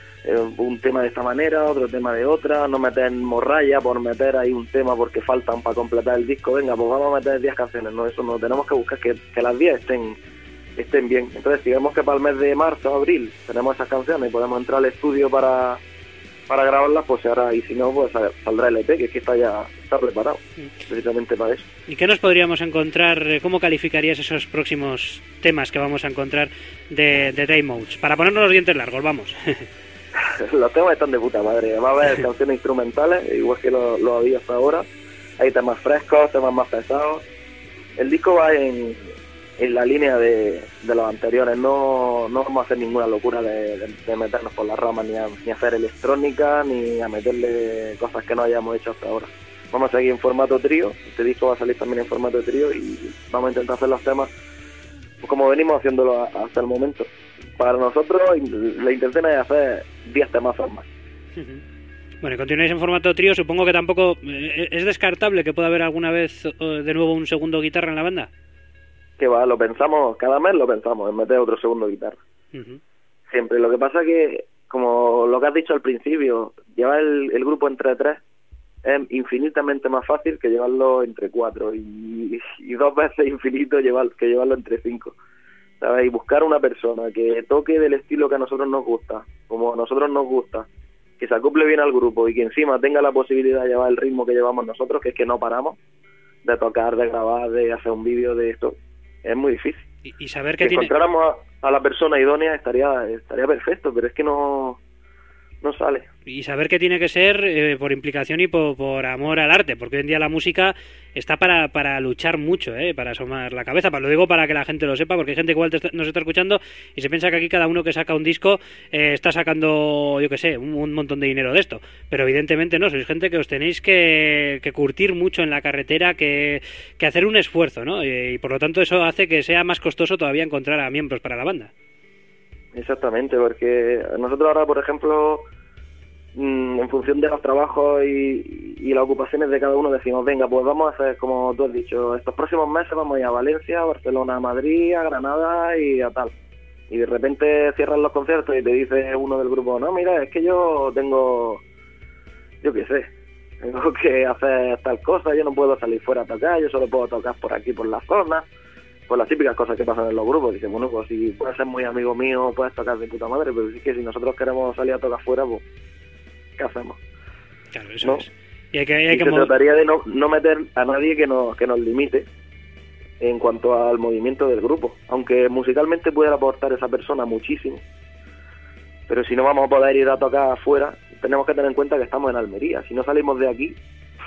un tema de esta manera, otro tema de otra, no meter morralla por meter ahí un tema porque faltan para completar el disco, venga, pues vamos a meter diez canciones, no, eso no, tenemos que buscar que, que las diez estén, estén bien. Entonces si vemos que para el mes de marzo o abril tenemos esas canciones y podemos entrar al estudio para para grabarlas, pues ahora, y si no, pues saldrá el E P, que es que está ya está preparado, precisamente para eso. ¿Y qué nos podríamos encontrar? ¿Cómo calificarías esos próximos temas que vamos a encontrar de, de Dry Modes? Para ponernos los dientes largos, vamos. Los temas están de puta madre, va a haber canciones instrumentales, igual que lo, lo había hasta ahora, hay temas frescos, temas más pesados. El disco va en, en la línea de, de los anteriores, no, no vamos a hacer ninguna locura de, de, de meternos por las ramas, ni a, ni a hacer electrónica, ni a meterle cosas que no hayamos hecho hasta ahora. Vamos a seguir en formato trío, este disco va a salir también en formato trío y vamos a intentar hacer los temas pues, como venimos haciéndolo a, hasta el momento. Para nosotros la intención es hacer diez temas más. Bueno, y continuáis en formato trío, supongo que tampoco eh, es descartable que pueda haber alguna vez eh, de nuevo un segundo guitarra en la banda. Que va, lo pensamos, cada mes lo pensamos, en meter otro segundo guitarra. Uh-huh. Siempre. Lo que pasa que, como lo que has dicho al principio, llevar el, el grupo entre tres es infinitamente más fácil que llevarlo entre cuatro y, y dos veces infinito llevar, que llevarlo entre cinco. ¿Sabes? Y buscar una persona que toque del estilo que a nosotros nos gusta, como a nosotros nos gusta, que se acople bien al grupo y que encima tenga la posibilidad de llevar el ritmo que llevamos nosotros, que es que no paramos de tocar, de grabar, de hacer un vídeo de esto. Es muy difícil. Y, y saber que si tiene... encontráramos a, a la persona idónea estaría estaría perfecto, pero es que no no sale. Y saber que tiene que ser eh, por implicación y por, por amor al arte, porque hoy en día la música está para, para luchar mucho, eh, para asomar la cabeza. Lo digo para que la gente lo sepa, porque hay gente que igual te está, nos está escuchando y se piensa que aquí cada uno que saca un disco eh, está sacando, yo qué sé, un, un montón de dinero de esto. Pero evidentemente no, sois gente que os tenéis que, que curtir mucho en la carretera, que, que hacer un esfuerzo, ¿no? Y, y por lo tanto eso hace que sea más costoso todavía encontrar a miembros para la banda. Exactamente, porque nosotros ahora, por ejemplo, mm, en función de los trabajos y, y las ocupaciones de cada uno decimos, venga, pues vamos a hacer, como tú has dicho, estos próximos meses vamos a ir a Valencia, a Barcelona, a Madrid, a Granada y a tal. Y de repente cierran los conciertos y te dice uno del grupo, no, mira, es que yo tengo, yo qué sé, tengo que hacer tal cosa, yo no puedo salir fuera a tocar, yo solo puedo tocar por aquí, por la zona. Pues las típicas cosas que pasan en los grupos. Dice, bueno, pues si puedes ser muy amigo mío, puedes tocar de puta madre, pero sí que si nosotros queremos salir a tocar fuera, pues, ¿qué hacemos? Claro, eso ¿No? es. Y hay que, hay Y que se mo- trataría de no, no meter a nadie que nos, que nos limite en cuanto al movimiento del grupo. Aunque musicalmente pueda aportar esa persona muchísimo, pero si no vamos a poder ir a tocar afuera, tenemos que tener en cuenta que estamos en Almería. Si no salimos de aquí,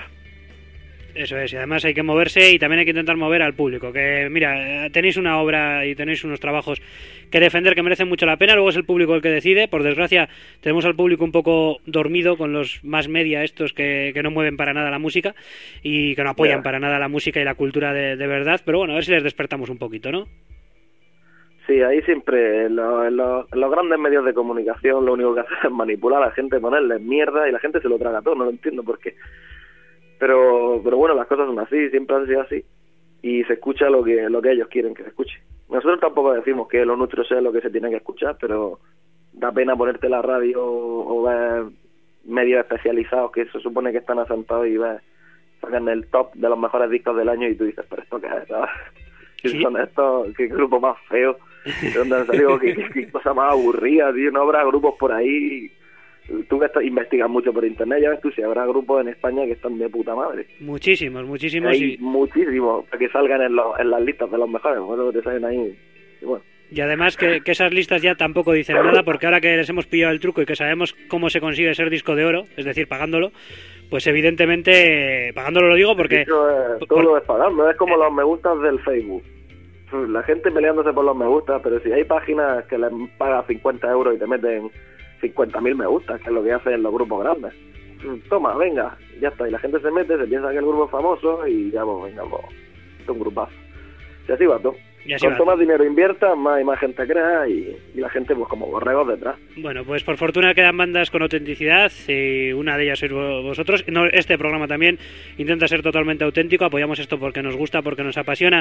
Eso es, y además hay que moverse y también hay que intentar mover al público. Que mira, tenéis una obra y tenéis unos trabajos que defender que merecen mucho la pena, luego es el público el que decide. Por desgracia, tenemos al público un poco dormido con los más media estos que, que no mueven para nada la música y que no apoyan Ya. para nada la música y la cultura de, de verdad. Pero bueno, a ver si les despertamos un poquito, ¿no? sí, ahí siempre, en los, en los- en los grandes medios de comunicación, lo único que hacen es manipular a la gente, ponerles mierda y la gente se lo traga todo, no lo entiendo por qué. Pero, pero bueno, las cosas son así, siempre han sido así. Y se escucha lo que, lo que ellos quieren que se escuche. Nosotros tampoco decimos que lo nuestro sea lo que se tiene que escuchar, pero da pena ponerte la radio o ver medios especializados que se supone que están asentados y ves, sacan el top de los mejores discos del año y tú dices, pero esto qué es, ¿sabes? ¿Qué Sí. son estos? ¿Qué grupo más feo? ¿De dónde han salido? ¿Qué, qué, qué cosa más aburrida, tío? No habrá grupos por ahí. Tú que estás- investigas mucho por internet, ya ves tú si habrá grupos en España que están de puta madre. Muchísimos, muchísimos. Hay Y, muchísimos para que salgan en, los- en las listas de los mejores. Bueno, te salen ahí. Y bueno, y además que, que esas listas ya tampoco dicen nada, porque ahora que les hemos pillado el truco y que sabemos cómo se consigue ser disco de oro, es decir, pagándolo, pues evidentemente, pagándolo lo digo porque... eso es, por- todo es pagando. Es como los me gustas del Facebook. La gente peleándose por los me gustas, pero si hay páginas que les pagas cincuenta euros y te meten cincuenta mil me gustas, que es lo que hacen los grupos grandes. Toma, venga, ya está. Y la gente se mete, se piensa que el grupo es famoso y ya, pues venga, pues, es un grupazo. Y así va todo. Y así Cuanto va. más dinero inviertas, más, y más gente crea y, y la gente, pues como borregos detrás. Bueno, pues por fortuna quedan bandas con autenticidad y una de ellas sois vo- vosotros. No, este programa también intenta ser totalmente auténtico, apoyamos esto porque nos gusta, porque nos apasiona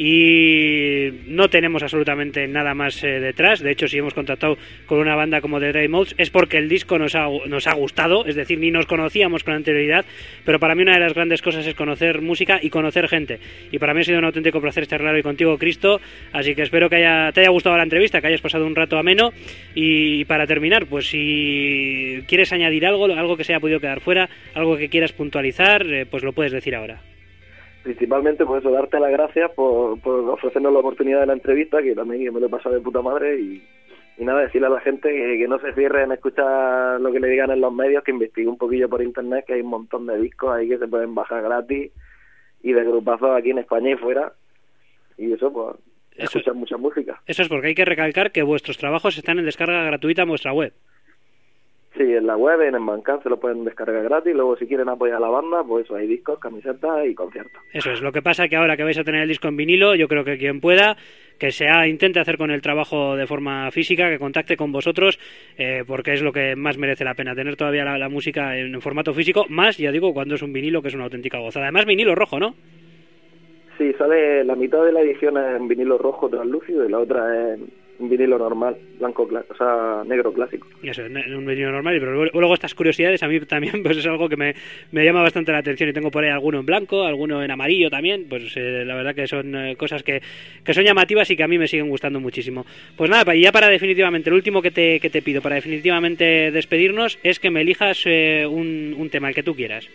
y no tenemos absolutamente nada más eh, detrás. De hecho, si hemos contactado con una banda como The Dry Modes es porque el disco nos ha, nos ha gustado, es decir, ni nos conocíamos con anterioridad, pero para mí una de las grandes cosas es conocer música y conocer gente. Y para mí ha sido un auténtico placer charlar hoy contigo, Cristo. Así que espero que haya, te haya gustado la entrevista, que hayas pasado un rato ameno. Y para terminar, pues si quieres añadir algo, algo que se haya podido quedar fuera, algo que quieras puntualizar, eh, pues lo puedes decir ahora. Principalmente, por eso, darte las gracias por, por ofrecernos la oportunidad de la entrevista, que también me lo he pasado de puta madre. Y, y nada, decirle a la gente que, que no se cierre en escuchar lo que le digan en los medios, que investigue un poquillo por internet, que hay un montón de discos ahí que se pueden bajar gratis y de grupazos aquí en España y fuera. Y eso, pues, Eso- escuchar mucha música. Eso es porque hay que recalcar que vuestros trabajos están en descarga gratuita en vuestra web. Sí, en la web, en el Bandcamp se lo pueden descargar gratis. Luego, si quieren apoyar a la banda, pues eso, hay discos, camisetas y conciertos. Eso es, lo que pasa que ahora que vais a tener el disco en vinilo, yo creo que quien pueda, que sea, intente hacer con el trabajo de forma física, que contacte con vosotros, eh, porque es lo que más merece la pena, tener todavía la, la música en, en formato físico, más, ya digo, cuando es un vinilo, que es una auténtica gozada. Además, vinilo rojo, ¿no? Sí, sale la mitad de la edición es en vinilo rojo translúcido y la otra es en vinilo normal, blanco, cla- o sea, negro clásico. Y eso, en en un vinilo normal, pero luego, luego estas curiosidades a mí también pues es algo que me, me llama bastante la atención y tengo por ahí alguno en blanco, alguno en amarillo también, pues eh, la verdad que son eh, cosas que, que son llamativas y que a mí me siguen gustando muchísimo. Pues nada, y ya para definitivamente, el último que te, que te pido para definitivamente despedirnos es que me elijas eh, un, un tema, el que tú quieras.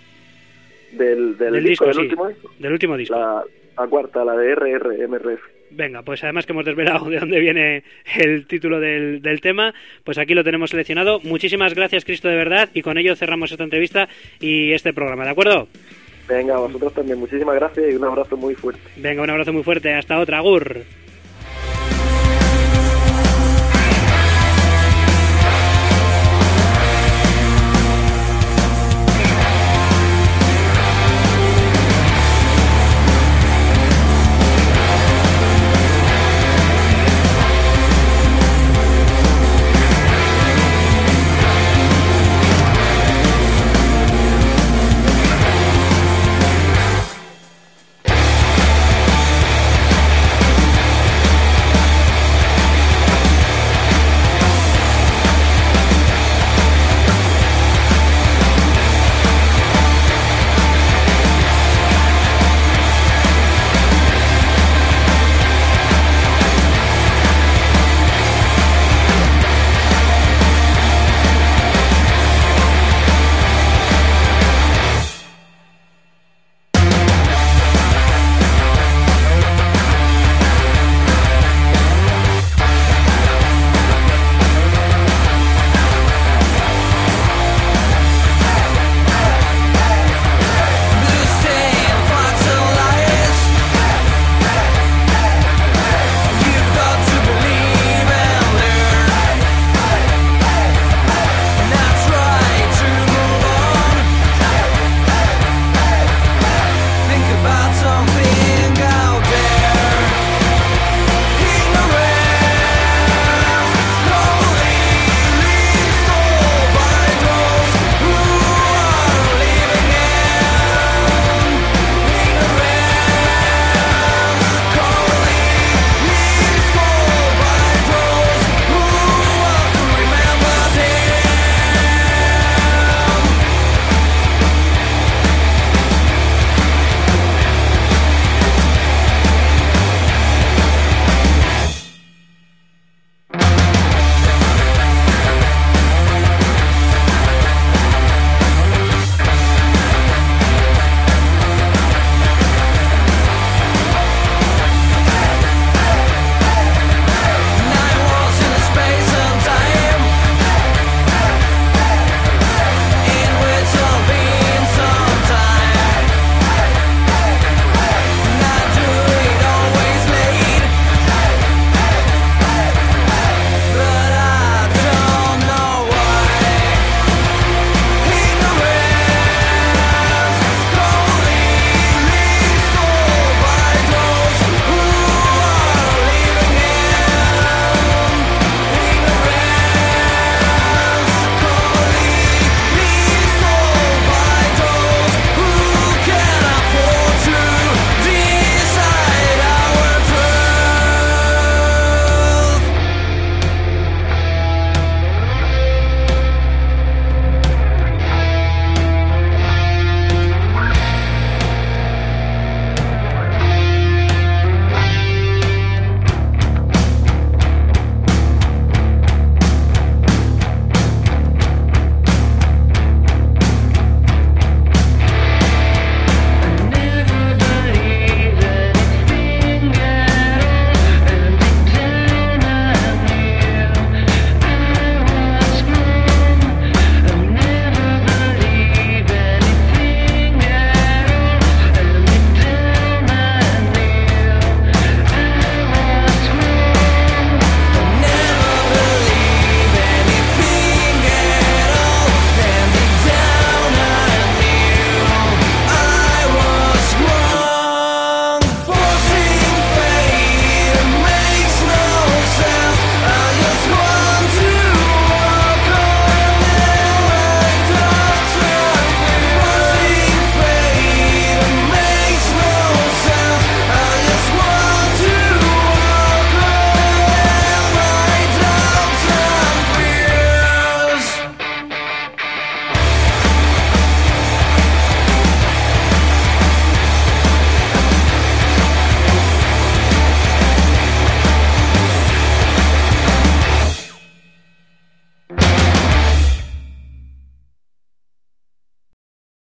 Del, del, Del disco, disco, del sí. último disco. Del último disco. La, la cuarta, la de R R M R F. Venga, pues además que hemos desvelado de dónde viene el título del, del tema, pues aquí lo tenemos seleccionado. Muchísimas gracias, Cristo, de verdad, y con ello cerramos esta entrevista y este programa, ¿de acuerdo? Venga, a vosotros también, muchísimas gracias y un abrazo muy fuerte. Venga, un abrazo muy fuerte, hasta otra, Agur.